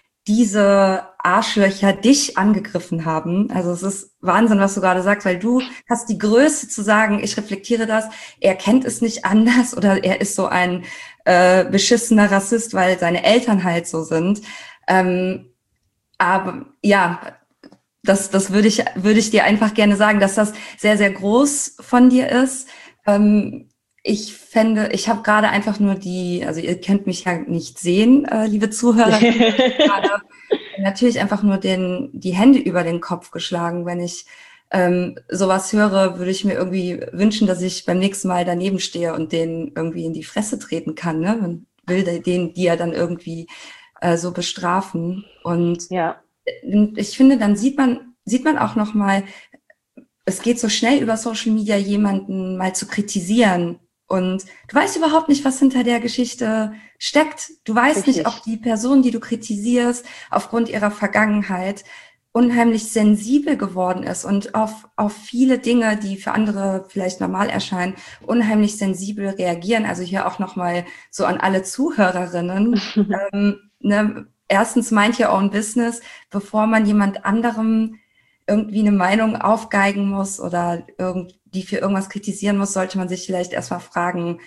diese Arschlöcher dich angegriffen haben. Also es ist Wahnsinn, was du gerade sagst, weil du hast die Größe zu sagen, ich reflektiere das, er kennt es nicht anders oder er ist so ein äh, beschissener Rassist, weil seine Eltern halt so sind. Ähm, aber ja, das, das würde ich, würde ich dir einfach gerne sagen, dass das sehr, sehr groß von dir ist. Ähm, ich fände, ich habe gerade einfach nur die, also ihr könnt mich ja nicht sehen, äh, liebe Zuhörer, gerade natürlich einfach nur den, die Hände über den Kopf geschlagen. Wenn ich ähm, sowas höre, würde ich mir irgendwie wünschen, dass ich beim nächsten Mal daneben stehe und den irgendwie in die Fresse treten kann, ne? Und will den, die ja dann irgendwie äh, so bestrafen. Und Ja. ich finde, dann sieht man, sieht man auch noch mal, es geht so schnell über Social Media, jemanden mal zu kritisieren. Und du weißt überhaupt nicht, was hinter der Geschichte steckt. Du weißt Richtig. nicht, ob die Person, die du kritisierst, aufgrund ihrer Vergangenheit unheimlich sensibel geworden ist und auf, auf viele Dinge, die für andere vielleicht normal erscheinen, unheimlich sensibel reagieren. Also hier auch nochmal so an alle Zuhörerinnen. ähm, ne, erstens, mind your own business, bevor man jemand anderem irgendwie eine Meinung aufgeigen muss oder irgendwie für irgendwas kritisieren muss, sollte man sich vielleicht erstmal fragen,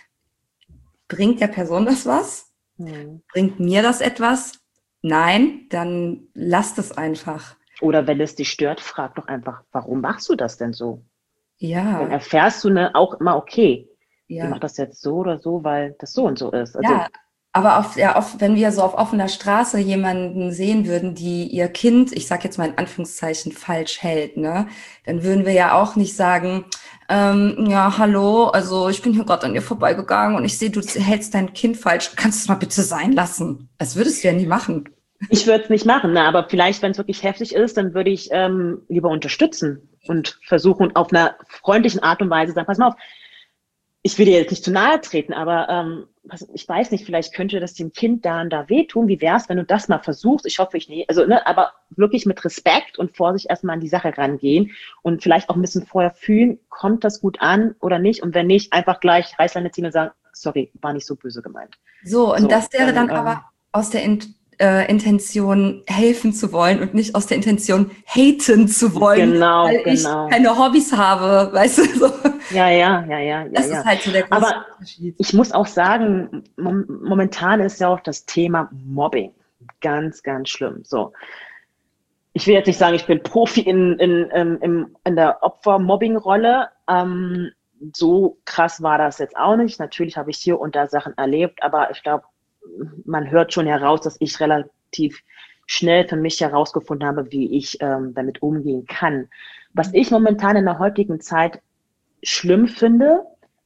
bringt der Person das was? Hm. Bringt mir das etwas? Nein, dann lasst es einfach. Oder wenn es dich stört, frag doch einfach, warum machst du das denn so? Ja. Dann erfährst du ne, auch immer, okay, ja. ich mach das jetzt so oder so, weil das so und so ist. Also, ja. Aber auf, ja, auf, wenn wir so auf offener Straße jemanden sehen würden, die ihr Kind, ich sage jetzt mal in Anführungszeichen, falsch hält, ne, dann würden wir ja auch nicht sagen, ähm, ja, hallo, also ich bin hier gerade an dir vorbeigegangen und ich sehe, du hältst dein Kind falsch, kannst du es mal bitte sein lassen? Das würdest du ja nie machen. Ich würde es nicht machen, ne, aber vielleicht, wenn es wirklich heftig ist, dann würde ich ähm, lieber unterstützen und versuchen, auf einer freundlichen Art und Weise sagen, pass mal auf, ich will dir jetzt nicht zu nahe treten, aber ähm, ich weiß nicht, vielleicht könnte das dem Kind da und da wehtun. Wie wär's, wenn du das mal versuchst? Ich hoffe, ich nicht. Also, ne, aber wirklich mit Respekt und Vorsicht erstmal an die Sache rangehen und vielleicht auch ein bisschen vorher fühlen, kommt das gut an oder nicht? Und wenn nicht, einfach gleich Reißleine ziehen und sagen, sorry, war nicht so böse gemeint. So, und so, das wäre dann, dann aber ähm, aus der In äh, Intention helfen zu wollen und nicht aus der Intention haten zu wollen, genau, weil genau. ich keine Hobbys habe, weißt du, so. Ja, ja, ja, ja, ja. Das ja. ist halt so der große Aber Unterschied. ich muss auch sagen, mom momentan ist ja auch das Thema Mobbing ganz, ganz schlimm. So, ich will jetzt nicht sagen, ich bin Profi in, in, in, in, in der Opfer-Mobbing-Rolle. Ähm, so krass war das jetzt auch nicht. Natürlich habe ich hier und da Sachen erlebt, aber ich glaube, man hört schon heraus, dass ich relativ schnell für mich herausgefunden habe, wie ich ähm, damit umgehen kann. Was ich momentan in der heutigen Zeit schlimm finde,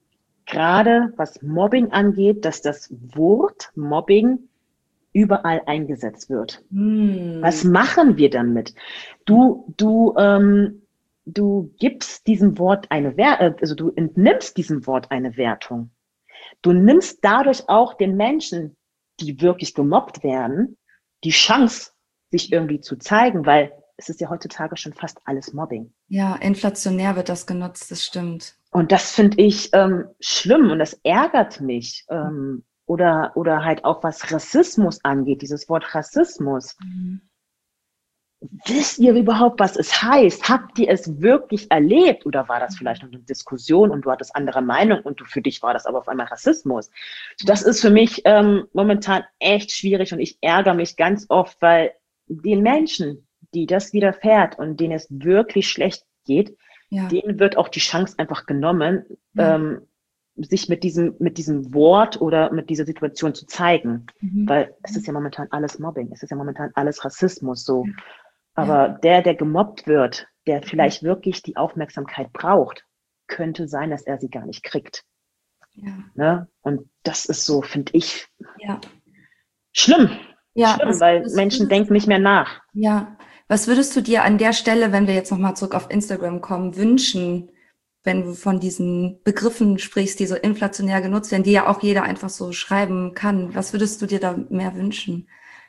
gerade was Mobbing angeht, dass das Wort Mobbing überall eingesetzt wird. Hm. Was machen wir damit? Du, du, ähm, du gibst diesem Wort eine Wertung, also du entnimmst diesem Wort eine Wertung. Du nimmst dadurch auch den Menschen, die wirklich gemobbt werden, die Chance, sich irgendwie zu zeigen, weil es ist ja heutzutage schon fast alles Mobbing. Ja, inflationär wird das genutzt, das stimmt. Und das finde ich ähm, schlimm und das ärgert mich. Ähm, oder, oder halt auch was Rassismus angeht, dieses Wort Rassismus. Mhm. wisst ihr überhaupt, was es heißt? Habt ihr es wirklich erlebt? Oder war das vielleicht noch eine Diskussion und du hattest andere Meinung und du, für dich war das aber auf einmal Rassismus? Das ist für mich ähm, momentan echt schwierig und ich ärgere mich ganz oft, weil den Menschen, die das widerfährt und denen es wirklich schlecht geht, Ja. denen wird auch die Chance einfach genommen, Ja. ähm, sich mit diesem, mit diesem Wort oder mit dieser Situation zu zeigen. Mhm. Weil es ist ja momentan alles Mobbing, es ist ja momentan alles Rassismus so. Ja. Aber Ja. der, der gemobbt wird, der vielleicht wirklich die Aufmerksamkeit braucht, könnte sein, dass er sie gar nicht kriegt. Ja. Ne? Und das ist so, finde ich, Ja. schlimm. Ja, schlimm, was, weil was Menschen würdest, denken nicht mehr nach. ja, was würdest du dir an der Stelle, wenn wir jetzt nochmal zurück auf Instagram kommen, wünschen, wenn du von diesen Begriffen sprichst, die so inflationär genutzt werden, die ja auch jeder einfach so schreiben kann? Was würdest du dir da mehr wünschen?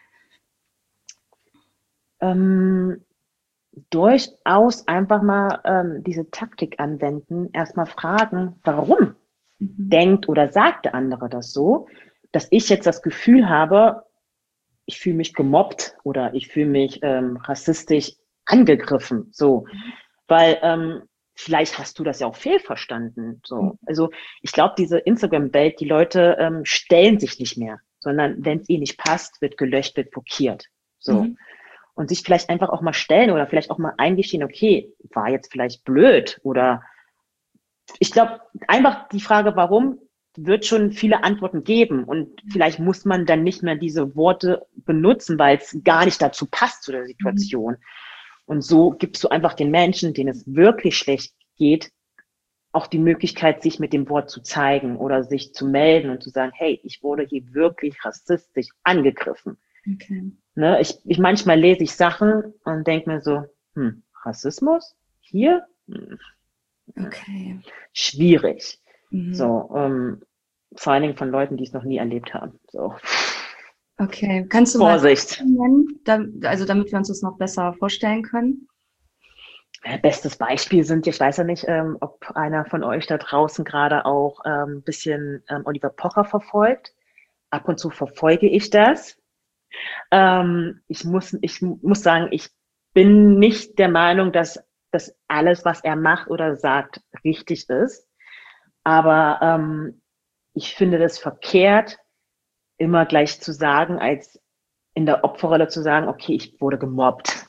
Ähm, durchaus einfach mal ähm, diese Taktik anwenden, erstmal fragen, warum Mhm. denkt oder sagt der andere das so, dass ich jetzt das Gefühl habe, ich fühle mich gemobbt oder ich fühle mich ähm, rassistisch angegriffen, so, weil ähm, vielleicht hast du das ja auch fehlverstanden, so. Also ich glaube, diese Instagram-Welt, die Leute ähm, stellen sich nicht mehr, sondern wenn es ihnen nicht passt, wird gelöscht, wird blockiert, so. Mhm. Und sich vielleicht einfach auch mal stellen oder vielleicht auch mal eingestehen, okay, war jetzt vielleicht blöd oder ich glaube, einfach die Frage, warum, wird schon viele Antworten geben und vielleicht muss man dann nicht mehr diese Worte benutzen, weil es gar nicht dazu passt zu der Situation. Und so gibst du einfach den Menschen, denen es wirklich schlecht geht, auch die Möglichkeit, sich mit dem Wort zu zeigen oder sich zu melden und zu sagen, hey, ich wurde hier wirklich rassistisch angegriffen. Okay. Ne, ich, ich manchmal lese ich Sachen und denke mir so, hm, Rassismus? Hier? Hm, Okay. schwierig. Mhm. So, ähm, vor allen Dingen von Leuten, die es noch nie erlebt haben. So. Okay. Kannst du mal Vorsicht. nennen, da, also damit wir uns das noch besser vorstellen können? Bestes Beispiel sind, ich weiß ja nicht, ähm, ob einer von euch da draußen gerade auch ein ähm, bisschen ähm, Oliver Pocher verfolgt. Ab und zu verfolge ich das. Ähm, ich muss, ich muss sagen, ich bin nicht der Meinung, dass das alles, was er macht oder sagt, richtig ist. Aber ähm, ich finde das verkehrt, immer gleich zu sagen, als in der Opferrolle zu sagen, okay, ich wurde gemobbt.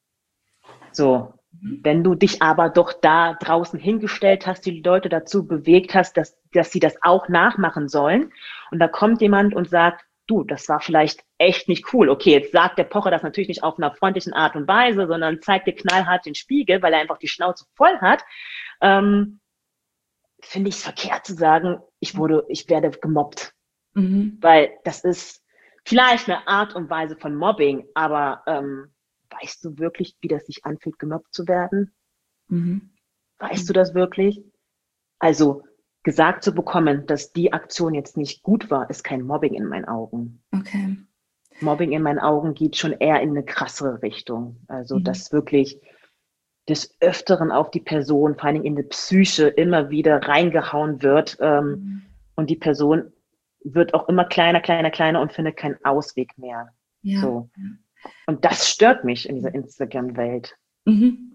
So, wenn du dich aber doch da draußen hingestellt hast, die Leute dazu bewegt hast, dass, dass sie das auch nachmachen sollen, und da kommt jemand und sagt, du, das war vielleicht echt nicht cool. Okay, jetzt sagt der Pocher das natürlich nicht auf einer freundlichen Art und Weise, sondern zeigt dir knallhart den Spiegel, weil er einfach die Schnauze voll hat. Ähm, finde ich es verkehrt zu sagen, ich wurde, ich werde gemobbt. Mhm. Weil das ist vielleicht eine Art und Weise von Mobbing, aber ähm, weißt du wirklich, wie das sich anfühlt, gemobbt zu werden? Mhm. Weißt du das wirklich? Also gesagt zu bekommen, dass die Aktion jetzt nicht gut war, ist kein Mobbing in meinen Augen. Okay. Mobbing in meinen Augen geht schon eher in eine krassere Richtung. Also Mhm. dass wirklich des Öfteren auf die Person, vor allem in die Psyche, immer wieder reingehauen wird ähm, Mhm. und die Person wird auch immer kleiner, kleiner, kleiner und findet keinen Ausweg mehr. Ja. So. Und das stört mich in dieser Instagram-Welt. Mhm.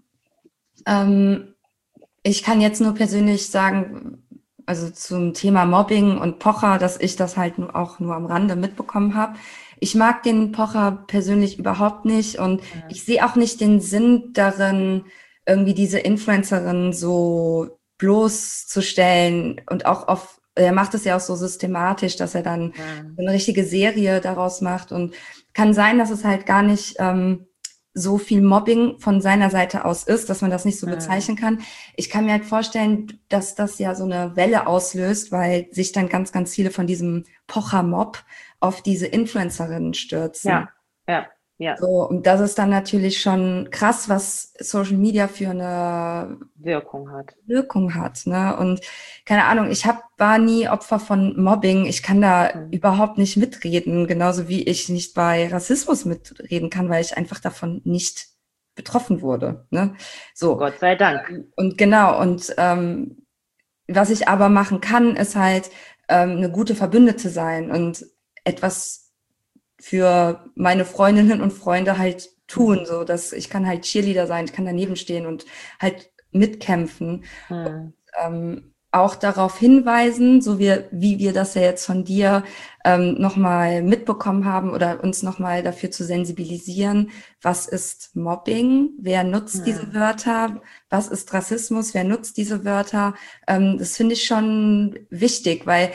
Ähm, ich kann jetzt nur persönlich sagen, also zum Thema Mobbing und Pocher, dass ich das halt nur, auch nur am Rande mitbekommen habe. Ich mag den Pocher persönlich überhaupt nicht und Ja. ich sehe auch nicht den Sinn darin, irgendwie diese Influencerin so bloßzustellen und auch auf, er macht es ja auch so systematisch, dass er dann Ja. so eine richtige Serie daraus macht und kann sein, dass es halt gar nicht ähm, so viel Mobbing von seiner Seite aus ist, dass man das nicht so Ja. bezeichnen kann. Ich kann mir halt vorstellen, dass das ja so eine Welle auslöst, weil sich dann ganz, ganz viele von diesem Pocher-Mob auf diese Influencerinnen stürzen. Ja, ja, ja. So, und das ist dann natürlich schon krass, was Social Media für eine Wirkung hat. Wirkung hat, ne? Und keine Ahnung, ich hab, war nie Opfer von Mobbing. Ich kann da Mhm. überhaupt nicht mitreden, genauso wie ich nicht bei Rassismus mitreden kann, weil ich einfach davon nicht betroffen wurde, ne? So. Gott sei Dank. Und genau, und ähm, was ich aber machen kann, ist halt ähm, eine gute Verbündete sein und etwas für meine Freundinnen und Freunde halt tun, so dass ich kann halt Cheerleader sein, ich kann daneben stehen und halt mitkämpfen. Mhm. Und, ähm, auch darauf hinweisen, so wie, wie wir das ja jetzt von dir ähm, nochmal mitbekommen haben oder uns nochmal dafür zu sensibilisieren, was ist Mobbing, wer nutzt Mhm. diese Wörter, was ist Rassismus, wer nutzt diese Wörter. Ähm, das finde ich schon wichtig, weil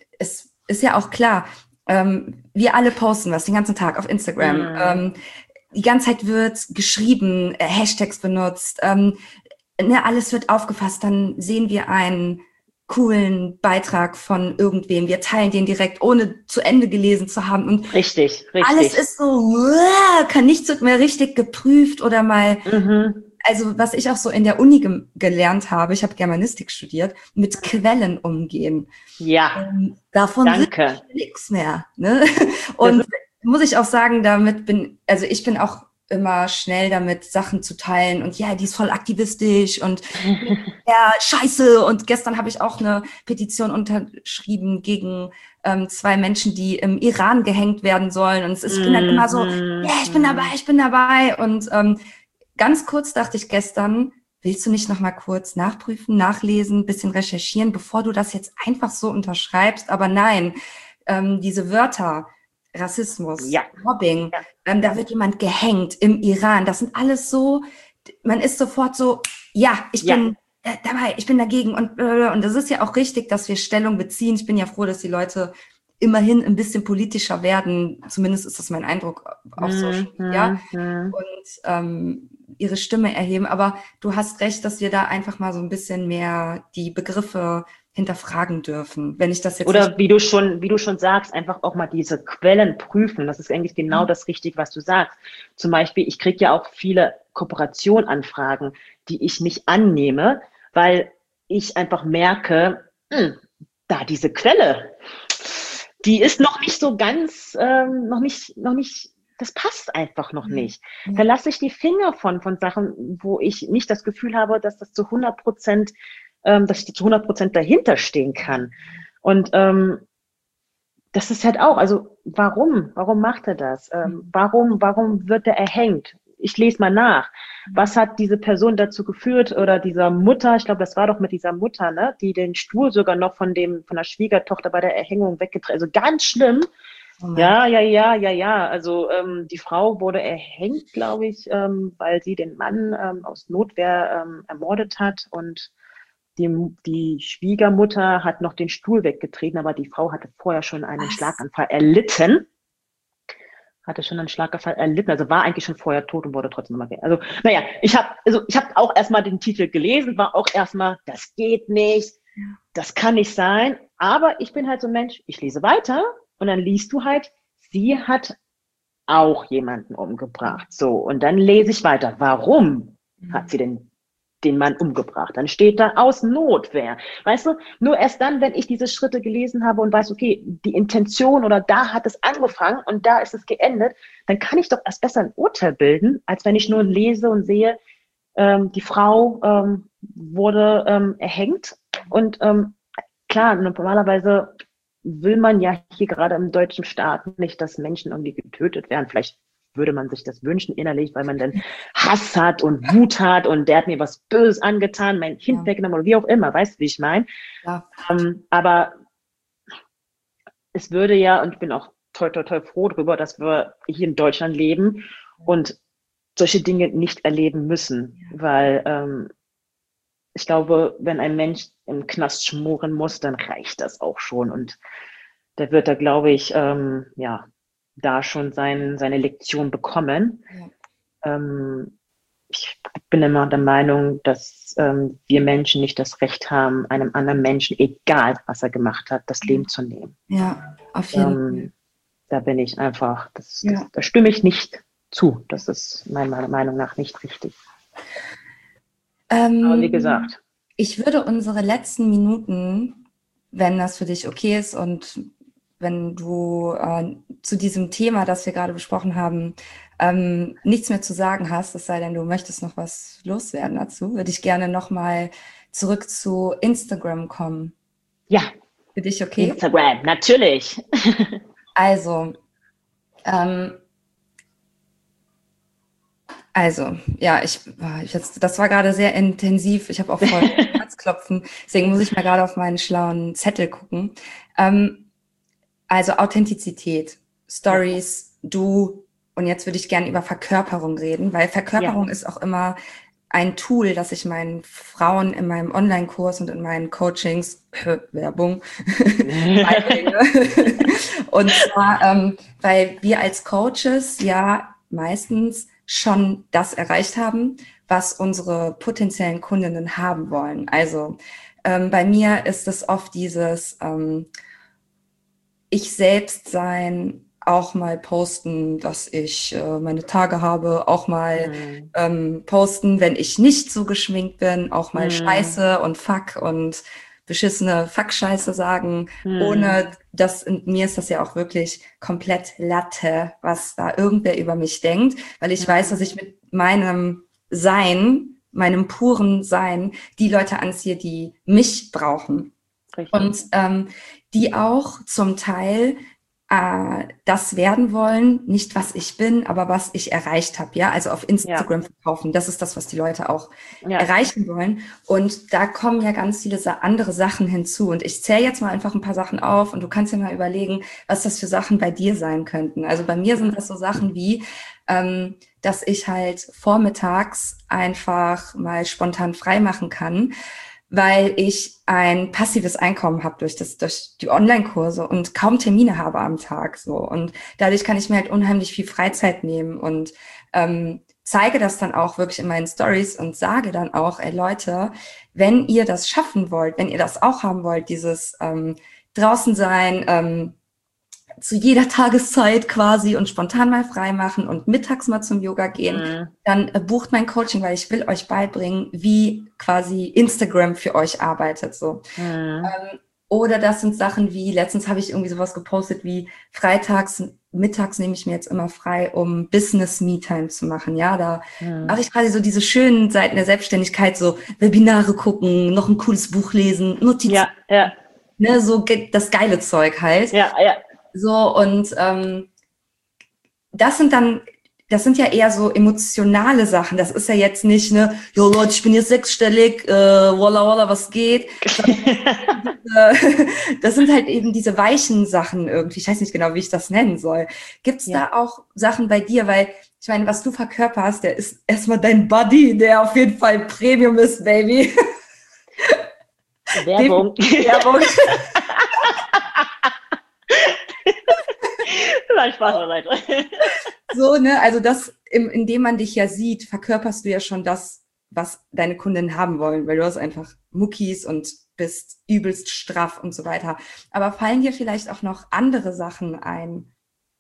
es ist ja auch klar, ähm, wir alle posten was den ganzen Tag auf Instagram. Mhm. Ähm, die ganze Zeit wird geschrieben, äh, Hashtags benutzt, ähm, ne, alles wird aufgefasst, dann sehen wir einen coolen Beitrag von irgendwem. Wir teilen den direkt, ohne zu Ende gelesen zu haben. Und Richtig, richtig. alles ist so, kann nicht so mehr richtig geprüft oder mal, Mhm. also was ich auch so in der Uni ge gelernt habe, ich habe Germanistik studiert, mit Quellen umgehen. Ja, ähm, davon danke. nichts mehr. Ne? Und muss ich auch sagen, damit bin, also ich bin auch immer schnell damit, Sachen zu teilen und ja, die ist voll aktivistisch und ja, scheiße. Und gestern habe ich auch eine Petition unterschrieben gegen ähm, zwei Menschen, die im Iran gehängt werden sollen. Und es ist, ich bin dann immer so, ja, yeah, ich bin dabei, ich bin dabei. Und ähm, ganz kurz dachte ich gestern, willst du nicht noch mal kurz nachprüfen, nachlesen, bisschen recherchieren, bevor du das jetzt einfach so unterschreibst? Aber nein, ähm, diese Wörter, Rassismus, Ja. Mobbing, ähm, da wird jemand gehängt im Iran. Das sind alles so, man ist sofort so, ja, ich Ja. bin äh, dabei, ich bin dagegen. Und, äh, und das ist ja auch richtig, dass wir Stellung beziehen. Ich bin ja froh, dass die Leute immerhin ein bisschen politischer werden. Zumindest ist das mein Eindruck auf Social Media. Mhm. Und ähm, ihre Stimme erheben. Aber du hast recht, dass wir da einfach mal so ein bisschen mehr die Begriffe hinterfragen dürfen. Wenn ich das jetzt Oder wie du schon, wie du schon sagst, einfach auch mal diese Quellen prüfen. Das ist eigentlich genau das Richtige, was du sagst. Zum Beispiel, ich kriege ja auch viele Kooperationanfragen, die ich nicht annehme, weil ich einfach merke, mh, da diese Quelle, die ist noch nicht so ganz, ähm, noch nicht, noch nicht, das passt einfach noch nicht. Ja. Da lasse ich die Finger von, von Sachen, wo ich nicht das Gefühl habe, dass das zu hundert Prozent, ähm, dass ich zu hundert Prozent dahinter stehen kann. Und ähm, das ist halt auch, also warum? Warum macht er das? Ähm, warum, warum wird er erhängt? Ich lese mal nach. Was hat diese Person dazu geführt oder dieser Mutter, ich glaube, das war doch mit dieser Mutter, ne, die den Stuhl sogar noch von dem, von der Schwiegertochter bei der Erhängung weggedreht. Also ganz schlimm. Oh ja, ja, ja, ja, ja. Also ähm, die Frau wurde erhängt, glaube ich, ähm, weil sie den Mann ähm, aus Notwehr ähm, ermordet hat und die, die Schwiegermutter hat noch den Stuhl weggetreten, aber die Frau hatte vorher schon einen Was? Schlaganfall erlitten. Hatte schon einen Schlaganfall erlitten, also war eigentlich schon vorher tot und wurde trotzdem nochmal. Also, naja, ich habe also ich hab auch erstmal den Titel gelesen, war auch erstmal, das geht nicht, das kann nicht sein. Aber ich bin halt so ein Mensch, ich lese weiter und dann liest du halt, sie hat auch jemanden umgebracht. So, und dann lese ich weiter. Warum hat sie denn den Mann umgebracht? Dann steht da aus Notwehr. Weißt du, nur erst dann, wenn ich diese Schritte gelesen habe und weiß, okay, die Intention oder da hat es angefangen und da ist es geendet, dann kann ich doch erst besser ein Urteil bilden, als wenn ich nur lese und sehe, ähm, die Frau ähm, wurde ähm, erhängt. Und ähm, klar, normalerweise will man ja hier gerade im deutschen Staat nicht, dass Menschen irgendwie getötet werden. Vielleicht würde man sich das wünschen innerlich, weil man dann Hass hat und Wut hat und der hat mir was Böses angetan, mein Kind Ja. weggenommen oder wie auch immer, weißt du, wie ich meine? Ja. Ähm, aber es würde ja, und ich bin auch toll, toll, toll froh darüber, dass wir hier in Deutschland leben und solche Dinge nicht erleben müssen, weil ähm, ich glaube, wenn ein Mensch im Knast schmoren muss, dann reicht das auch schon und der wird da, glaube ich, ähm, ja, da schon sein, seine Lektion bekommen. Ja. Ähm, ich bin immer der Meinung, dass ähm, wir Menschen nicht das Recht haben, einem anderen Menschen, egal was er gemacht hat, das Leben zu nehmen. Ja, auf jeden Ähm, Fall. da bin ich einfach, das, Ja. das, da stimme ich nicht zu. Das ist meiner Meinung nach nicht richtig. Ähm, Aber wie gesagt, ich würde unsere letzten Minuten, wenn das für dich okay ist und wenn du äh, zu diesem Thema, das wir gerade besprochen haben, ähm, nichts mehr zu sagen hast, es sei denn, du möchtest noch was loswerden dazu, würde ich gerne nochmal zurück zu Instagram kommen. ja, Für dich okay? Instagram, natürlich. Also, ähm, Also, ja, ich, boah, ich jetzt, das war gerade sehr intensiv. Ich habe auch voll Herzklopfen. Deswegen muss ich mal gerade auf meinen schlauen Zettel gucken. Ähm, also Authentizität, Ja, Stories, du. Und jetzt würde ich gerne über Verkörperung reden, weil ja. Verkörperung ist auch immer ein Tool, das ich meinen Frauen in meinem Online-Kurs und in meinen Coachings, Werbung, beibringe. Und zwar, ähm, weil wir als Coaches ja meistens schon das erreicht haben, was unsere potenziellen Kundinnen haben wollen. Also ähm, bei mir ist es oft dieses ähm, Ich selbst sein, auch mal posten, dass ich äh, meine Tage habe, auch mal Hm. ähm, posten, wenn ich nicht so geschminkt bin, auch mal Hm. Scheiße und Fuck und beschissene Fuck-Scheiße sagen, Hm. ohne dass, und mir ist das ja auch wirklich komplett Latte, was da irgendwer über mich denkt, weil ich weiß, dass Hm. ich mit meinem Sein, meinem puren Sein, die Leute anziehe, die mich brauchen. Richtig. Und ähm, die auch zum Teil äh, das werden wollen, nicht was ich bin, aber was ich erreicht habe. Ja, also auf Ja, Instagram verkaufen. Das ist das, was die Leute auch ja. erreichen wollen. Und da kommen ja ganz viele sa- andere Sachen hinzu. Und ich zähle jetzt mal einfach ein paar Sachen auf und du kannst dir mal überlegen, was das für Sachen bei dir sein könnten. Also bei mir sind das so Sachen wie, ähm, dass ich halt vormittags einfach mal spontan frei machen kann, weil ich ein passives Einkommen habe durch das, durch die Online-Kurse und kaum Termine habe am Tag, so. Und dadurch kann ich mir halt unheimlich viel Freizeit nehmen und ähm, zeige das dann auch wirklich in meinen Stories und sage dann auch, ey Leute, wenn ihr das schaffen wollt, wenn ihr das auch haben wollt, dieses ähm, draußen sein, ähm, zu jeder Tageszeit quasi und spontan mal frei machen und mittags mal zum Yoga gehen, Hm. dann äh, bucht mein Coaching, weil ich will euch beibringen, wie quasi Instagram für euch arbeitet, so. Hm. Ähm, oder das sind Sachen wie, letztens habe ich irgendwie sowas gepostet wie, freitags, mittags nehme ich mir jetzt immer frei, um Business Me-Time zu machen. Ja, da mache Hm. ich quasi so diese schönen Seiten der Selbstständigkeit, so Webinare gucken, noch ein cooles Buch lesen, Notizen, Ja, ja, ne, so ge das geile Zeug halt. ja, ja, So, und ähm, das sind dann, das sind ja eher so emotionale Sachen. Das ist ja jetzt nicht, ne, jo Leute, ich bin jetzt sechsstellig, äh, walla walla, was geht? Äh, das sind halt eben diese weichen Sachen irgendwie. Ich weiß nicht genau, wie ich das nennen soll. Gibt's ja. da auch Sachen bei dir? Weil ich meine, was du verkörperst, der ist erstmal dein Body, der auf jeden Fall Premium ist, Baby. Werbung. Definitiv Werbung. Nein, Spaß beiseite. So, ne, also das, im, indem man dich ja sieht, verkörperst du ja schon das, was deine Kundinnen haben wollen, weil du hast einfach Muckis und bist übelst straff und so weiter. Aber fallen dir vielleicht auch noch andere Sachen ein?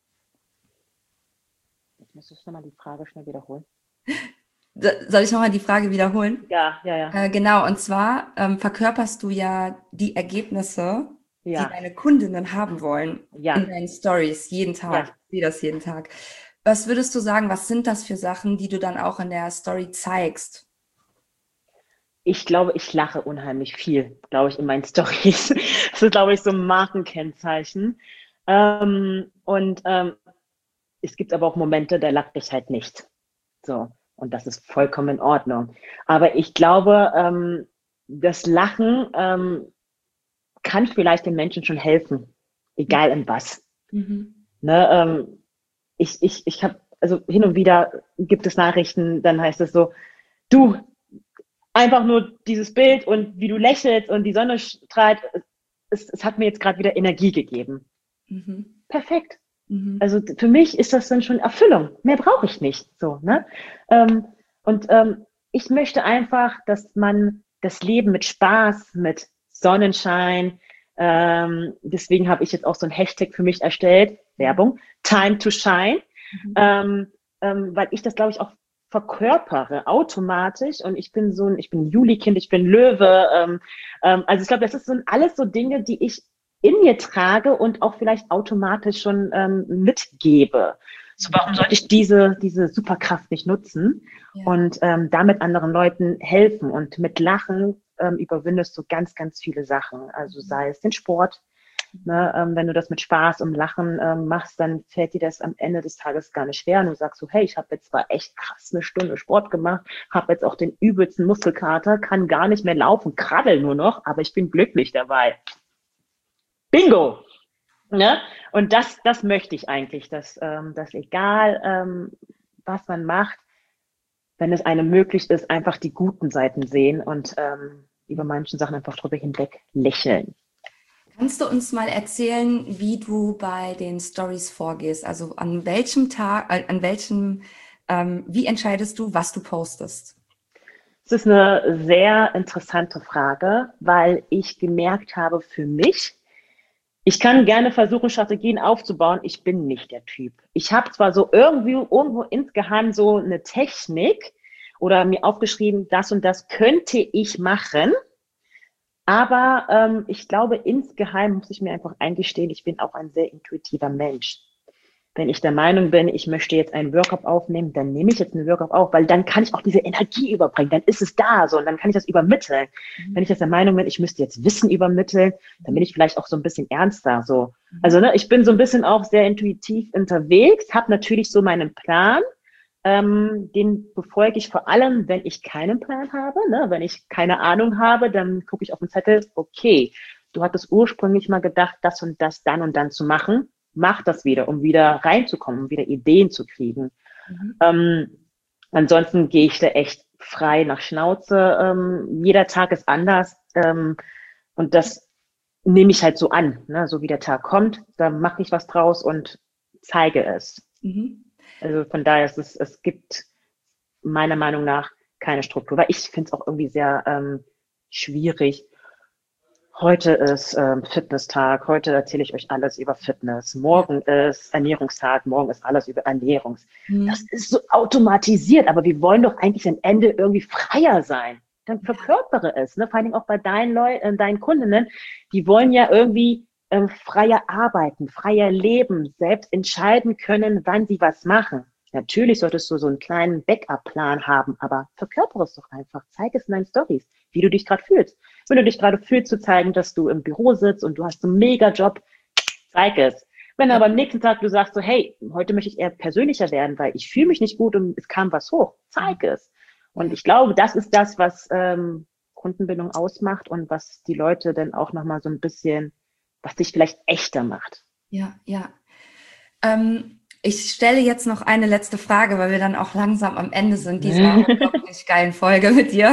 Jetzt müsstest du mal die Frage schnell wiederholen. Soll ich nochmal die Frage wiederholen? Ja, ja, ja. Äh, genau, und zwar ähm, verkörperst du ja die Ergebnisse, die Ja, deine Kundinnen haben wollen, in ja, deinen Stories jeden ja. Tag. Ich sehe das jeden Tag. Was würdest du sagen, was sind das für Sachen, die du dann auch in der Story zeigst? Ich glaube, ich lache unheimlich viel, glaube ich, in meinen Stories. Das ist, glaube ich, so ein Markenkennzeichen. Ähm, und ähm, es gibt aber auch Momente, da lache ich halt nicht. So. Und das ist vollkommen in Ordnung. Aber ich glaube, ähm, das Lachen ähm, kann vielleicht den Menschen schon helfen, egal in was. Mhm. Ne, ähm, ich ich, ich habe, also hin und wieder gibt es Nachrichten, dann heißt es so, du, einfach nur dieses Bild und wie du lächelst und die Sonne strahlt, es, es hat mir jetzt gerade wieder Energie gegeben. Mhm. Perfekt. Mhm. Also für mich ist das dann schon Erfüllung. Mehr brauche ich nicht. So, ne? Ähm, und ähm, ich möchte einfach, dass man das Leben mit Spaß, mit Sonnenschein, ähm, deswegen habe ich jetzt auch so ein Hashtag für mich erstellt, Werbung, Time to Shine, Mhm. ähm, ähm, weil ich das, glaube ich, auch verkörpere automatisch und ich bin so ein, ich bin Juli-Kind, ich bin Löwe, ähm, ähm, also ich glaube, das ist so alles so Dinge, die ich in mir trage und auch vielleicht automatisch schon ähm, mitgebe. So, warum sollte ich diese, diese Superkraft nicht nutzen Ja. und ähm, damit anderen Leuten helfen? Und mit Lachen ähm, überwindest du ganz, ganz viele Sachen. Also sei es den Sport, Ne, ähm, wenn du das mit Spaß und Lachen ähm, machst, dann fällt dir das am Ende des Tages gar nicht schwer. Und du sagst so, hey, ich habe jetzt zwar echt krass eine Stunde Sport gemacht, habe jetzt auch den übelsten Muskelkater, kann gar nicht mehr laufen, krabbel nur noch, aber ich bin glücklich dabei. Bingo! Ne? Und das, das möchte ich eigentlich, dass, ähm, dass egal, ähm, was man macht, wenn es einem möglich ist, einfach die guten Seiten sehen und ähm, über manchen Sachen einfach drüber hinweg lächeln. Kannst du uns mal erzählen, wie du bei den Stories vorgehst? Also an welchem Tag, äh, an welchem, ähm, wie entscheidest du, was du postest? Das ist eine sehr interessante Frage, weil ich gemerkt habe für mich, ich kann gerne versuchen, Strategien aufzubauen. Ich bin nicht der Typ. Ich habe zwar so irgendwie irgendwo insgeheim so eine Technik oder mir aufgeschrieben, das und das könnte ich machen. Aber ähm, ich glaube, insgeheim muss ich mir einfach eingestehen, ich bin auch ein sehr intuitiver Mensch. Wenn ich der Meinung bin, ich möchte jetzt einen Workup aufnehmen, dann nehme ich jetzt einen Workup auf, weil dann kann ich auch diese Energie überbringen, dann ist es da so und dann kann ich das übermitteln. Mhm. Wenn ich jetzt der Meinung bin, ich müsste jetzt Wissen übermitteln, dann bin ich vielleicht auch so ein bisschen ernster. So. Also ne, ich bin so ein bisschen auch sehr intuitiv unterwegs, habe natürlich so meinen Plan, ähm, den befolge ich vor allem, wenn ich keinen Plan habe. Ne? Wenn ich keine Ahnung habe, dann gucke ich auf den Zettel, okay, du hattest ursprünglich mal gedacht, das und das dann und dann zu machen. Mach das wieder, um wieder reinzukommen, um wieder Ideen zu kriegen. Mhm. Ähm, ansonsten gehe ich da echt frei nach Schnauze. Ähm, jeder Tag ist anders. Ähm, und das nehme ich halt so an. Ne? So wie der Tag kommt, da mache ich was draus und zeige es. Mhm. Also von daher ist es, es gibt meiner Meinung nach keine Struktur. Weil ich finde es auch irgendwie sehr ähm, schwierig. Heute ist ähm, Fitnesstag, heute erzähle ich euch alles über Fitness. Morgen ist Ernährungstag, morgen ist alles über Ernährungs. Mhm. Das ist so automatisiert, aber wir wollen doch eigentlich am Ende irgendwie freier sein. Dann verkörpere es, ne? Vor allem auch bei deinen Leuten, äh, deinen Kundinnen, die wollen ja irgendwie ähm, freier arbeiten, freier leben, selbst entscheiden können, wann sie was machen. Natürlich solltest du so einen kleinen Backup-Plan haben, aber verkörpere es doch einfach. Zeig es in deinen Storys, wie du dich gerade fühlst. Wenn du dich gerade fühlst, zu zeigen, dass du im Büro sitzt und du hast einen Mega-Job, zeig es. Wenn aber am nächsten Tag du sagst so, hey, heute möchte ich eher persönlicher werden, weil ich fühle mich nicht gut und es kam was hoch, zeig es. Und ich glaube, das ist das, was ähm, Kundenbindung ausmacht und was die Leute dann auch nochmal so ein bisschen, was dich vielleicht echter macht. Ja, ja. Ähm, ich stelle jetzt noch eine letzte Frage, weil wir dann auch langsam am Ende sind dieser unglaublich geilen Folge mit dir.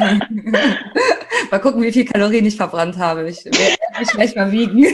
Mal gucken, wie viel Kalorien ich verbrannt habe. Ich werde mich gleich mal wiegen.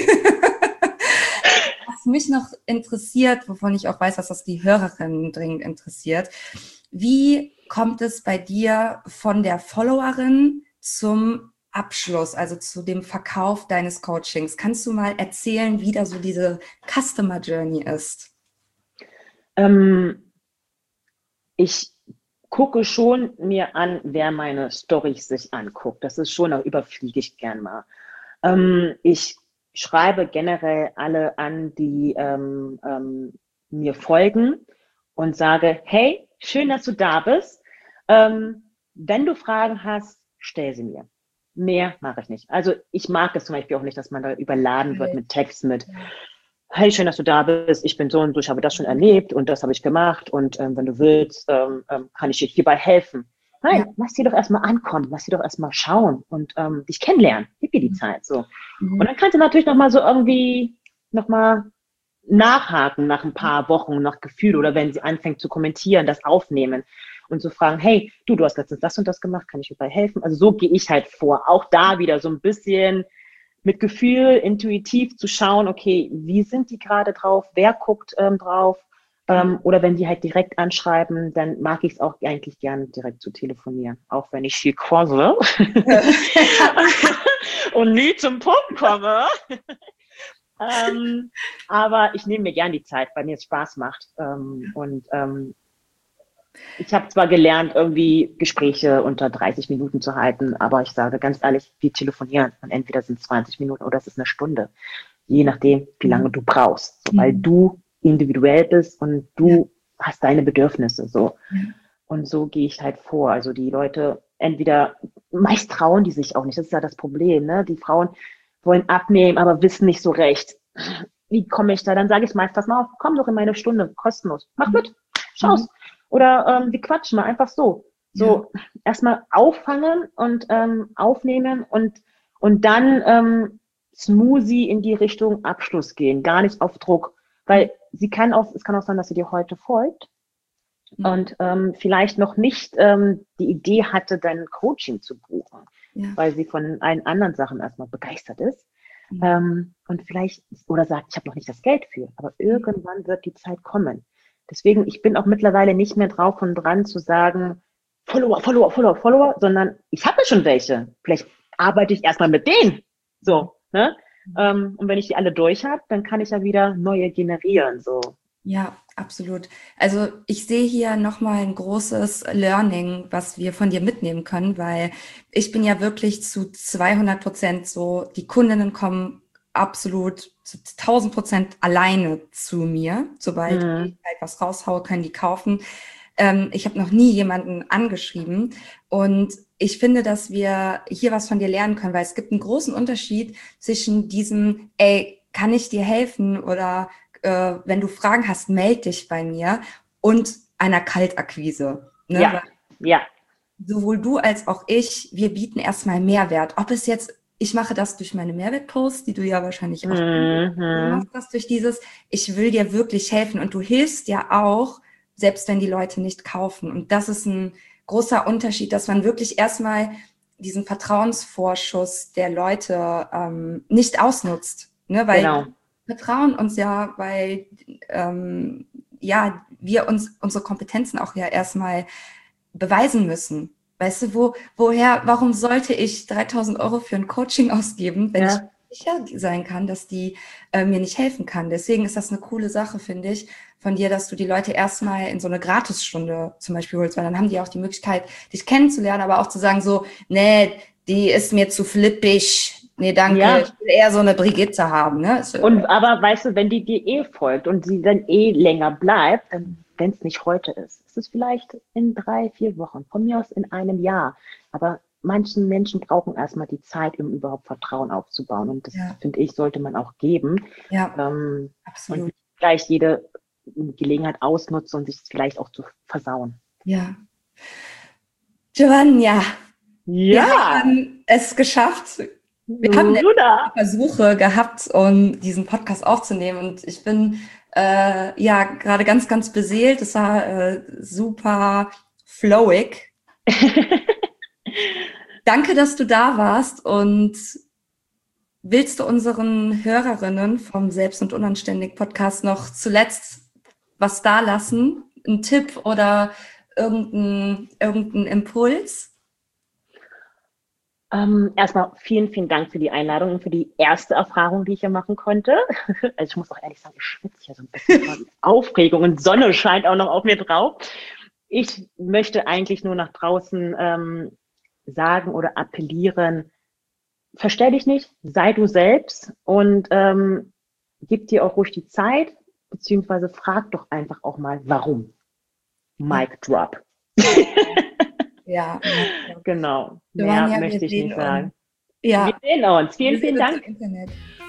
Was mich noch interessiert, wovon ich auch weiß, dass das die Hörerinnen dringend interessiert, wie kommt es bei dir von der Followerin zum Abschluss, also zu dem Verkauf deines Coachings? Kannst du mal erzählen, wie da so diese Customer Journey ist? Ähm, ich gucke schon mir an, wer meine Storys sich anguckt. Das ist schon, da überfliege ich gern mal. Ähm, ich schreibe generell alle an, die ähm, ähm, mir folgen und sage, hey, schön, dass du da bist. Ähm, wenn du Fragen hast, stell sie mir. Mehr mache ich nicht. Also ich mag es zum Beispiel auch nicht, dass man da überladen wird mit Text, mit hey, schön, dass du da bist, ich bin so und so, ich habe das schon erlebt und das habe ich gemacht und ähm, wenn du willst, ähm, ähm, kann ich dir hierbei helfen. Nein, ja. Lass sie doch erstmal ankommen, lass sie doch erstmal schauen und ähm, dich kennenlernen. Gib dir die Zeit. So. Mhm. Und dann kannst du natürlich nochmal so irgendwie nochmal nachhaken nach ein paar Wochen, nach Gefühl oder wenn sie anfängt zu kommentieren, das aufnehmen und so fragen, hey, du, du hast letztens das und das gemacht, kann ich dir dabei helfen? Also so gehe ich halt vor. Auch da wieder so ein bisschen mit Gefühl, intuitiv zu schauen, okay, wie sind die gerade drauf, wer guckt ähm, drauf? Ähm, oder wenn die halt direkt anschreiben, dann mag ich es auch eigentlich gerne direkt zu telefonieren, auch wenn ich viel quassel und nie zum Punkt komme. ähm, aber ich nehme mir gern die Zeit, weil mir es Spaß macht. Ähm, und ähm, ich habe zwar gelernt, irgendwie Gespräche unter dreißig Minuten zu halten, aber ich sage ganz ehrlich, wir telefonieren und entweder sind es zwanzig Minuten oder es ist eine Stunde, je nachdem, wie lange du brauchst, so, weil du individuell bist und du ja. hast deine Bedürfnisse so. Ja. Und so gehe ich halt vor. Also die Leute entweder, meist trauen die sich auch nicht, das ist ja das Problem, ne? Die Frauen wollen abnehmen, aber wissen nicht so recht. Wie komme ich da? Dann sage ich meist, pass mal auf, komm doch in meine Stunde, kostenlos. Mach mit, schau's. Oder ähm, wir quatschen mal einfach so. So ja. Erstmal auffangen und ähm, aufnehmen und, und dann ähm, smoothie in die Richtung Abschluss gehen, gar nicht auf Druck. Weil sie kann auch, es kann auch sein, dass sie dir heute folgt mhm. und ähm, vielleicht noch nicht ähm, die Idee hatte, dein Coaching zu buchen, ja. weil sie von allen anderen Sachen erstmal begeistert ist. Mhm. Ähm, und vielleicht, oder sagt, ich habe noch nicht das Geld für, aber irgendwann wird die Zeit kommen. Deswegen, ich bin auch mittlerweile nicht mehr drauf und dran zu sagen, Follower, Follower, Follower, Follower, sondern ich habe ja schon welche. Vielleicht arbeite ich erstmal mit denen. So, ne? Mhm. Ähm, und wenn ich die alle durch habe, dann kann ich ja wieder neue generieren. So. Ja, absolut. Also ich sehe hier nochmal ein großes Learning, was wir von dir mitnehmen können, weil ich bin ja wirklich zu zweihundert Prozent so, die Kundinnen kommen absolut zu tausend Prozent alleine zu mir. Sobald mhm. ich halt was raushaue, können die kaufen. Ähm, ich habe noch nie jemanden angeschrieben und ich finde, dass wir hier was von dir lernen können, weil es gibt einen großen Unterschied zwischen diesem, ey, kann ich dir helfen oder äh, wenn du Fragen hast, melde dich bei mir und einer Kaltakquise. Ne? Ja, weil ja. Sowohl du als auch ich, wir bieten erstmal Mehrwert. Ob es jetzt, ich mache das durch meine Mehrwertposts, die du ja wahrscheinlich auch mhm. du machst das durch dieses, ich will dir wirklich helfen und du hilfst ja auch, selbst wenn die Leute nicht kaufen. Und das ist ein großer Unterschied, dass man wirklich erstmal diesen Vertrauensvorschuss der Leute ähm, nicht ausnutzt. Ne? Weil genau. wir vertrauen uns ja, weil ähm, ja wir uns unsere Kompetenzen auch ja erstmal beweisen müssen. Weißt du, wo, woher, warum sollte ich dreitausend Euro für ein Coaching ausgeben, wenn ja. ich sicher sein kann, dass die äh, mir nicht helfen kann? Deswegen ist das eine coole Sache, finde ich, von dir, dass du die Leute erstmal in so eine Gratisstunde zum Beispiel holst, weil dann haben die auch die Möglichkeit, dich kennenzulernen, aber auch zu sagen so, nee, die ist mir zu flippig, nee, danke, ja. ich will eher so eine Brigitte haben. Ne? So. Und aber weißt du, wenn die dir eh folgt und sie dann eh länger bleibt, dann wenn es nicht heute ist, ist es vielleicht in drei, vier Wochen, von mir aus in einem Jahr. Aber manchen Menschen brauchen erstmal die Zeit, um überhaupt Vertrauen aufzubauen. Und das, ja. finde ich, sollte man auch geben. Ja, ähm, absolut. Und gleich jede Gelegenheit ausnutzen und sich vielleicht auch zu versauen. Ja. Giovanna, ja. wir haben es geschafft. Wir haben Versuche gehabt, um diesen Podcast aufzunehmen. Und ich bin äh, ja gerade ganz, ganz beseelt. Es war äh, super flowig. Danke, dass du da warst. Und willst du unseren Hörerinnen vom Selbst- und Unanständig-Podcast noch zuletzt was da lassen? Ein Tipp oder irgendein, irgendein Impuls? Ähm, erstmal vielen, vielen Dank für die Einladung und für die erste Erfahrung, die ich hier machen konnte. Also ich muss auch ehrlich sagen, ich schwitze hier so ein bisschen von Aufregung und Sonne scheint auch noch auf mir drauf. Ich möchte eigentlich nur nach draußen ähm, sagen oder appellieren, verstell dich nicht, sei du selbst und ähm, gib dir auch ruhig die Zeit, beziehungsweise frag doch einfach auch mal, warum. Mic drop. Ja, genau. Mehr ja, möchte ich nicht sagen. Ja. Wir sehen uns. Vielen, wir vielen sehen Dank. Uns im Internet.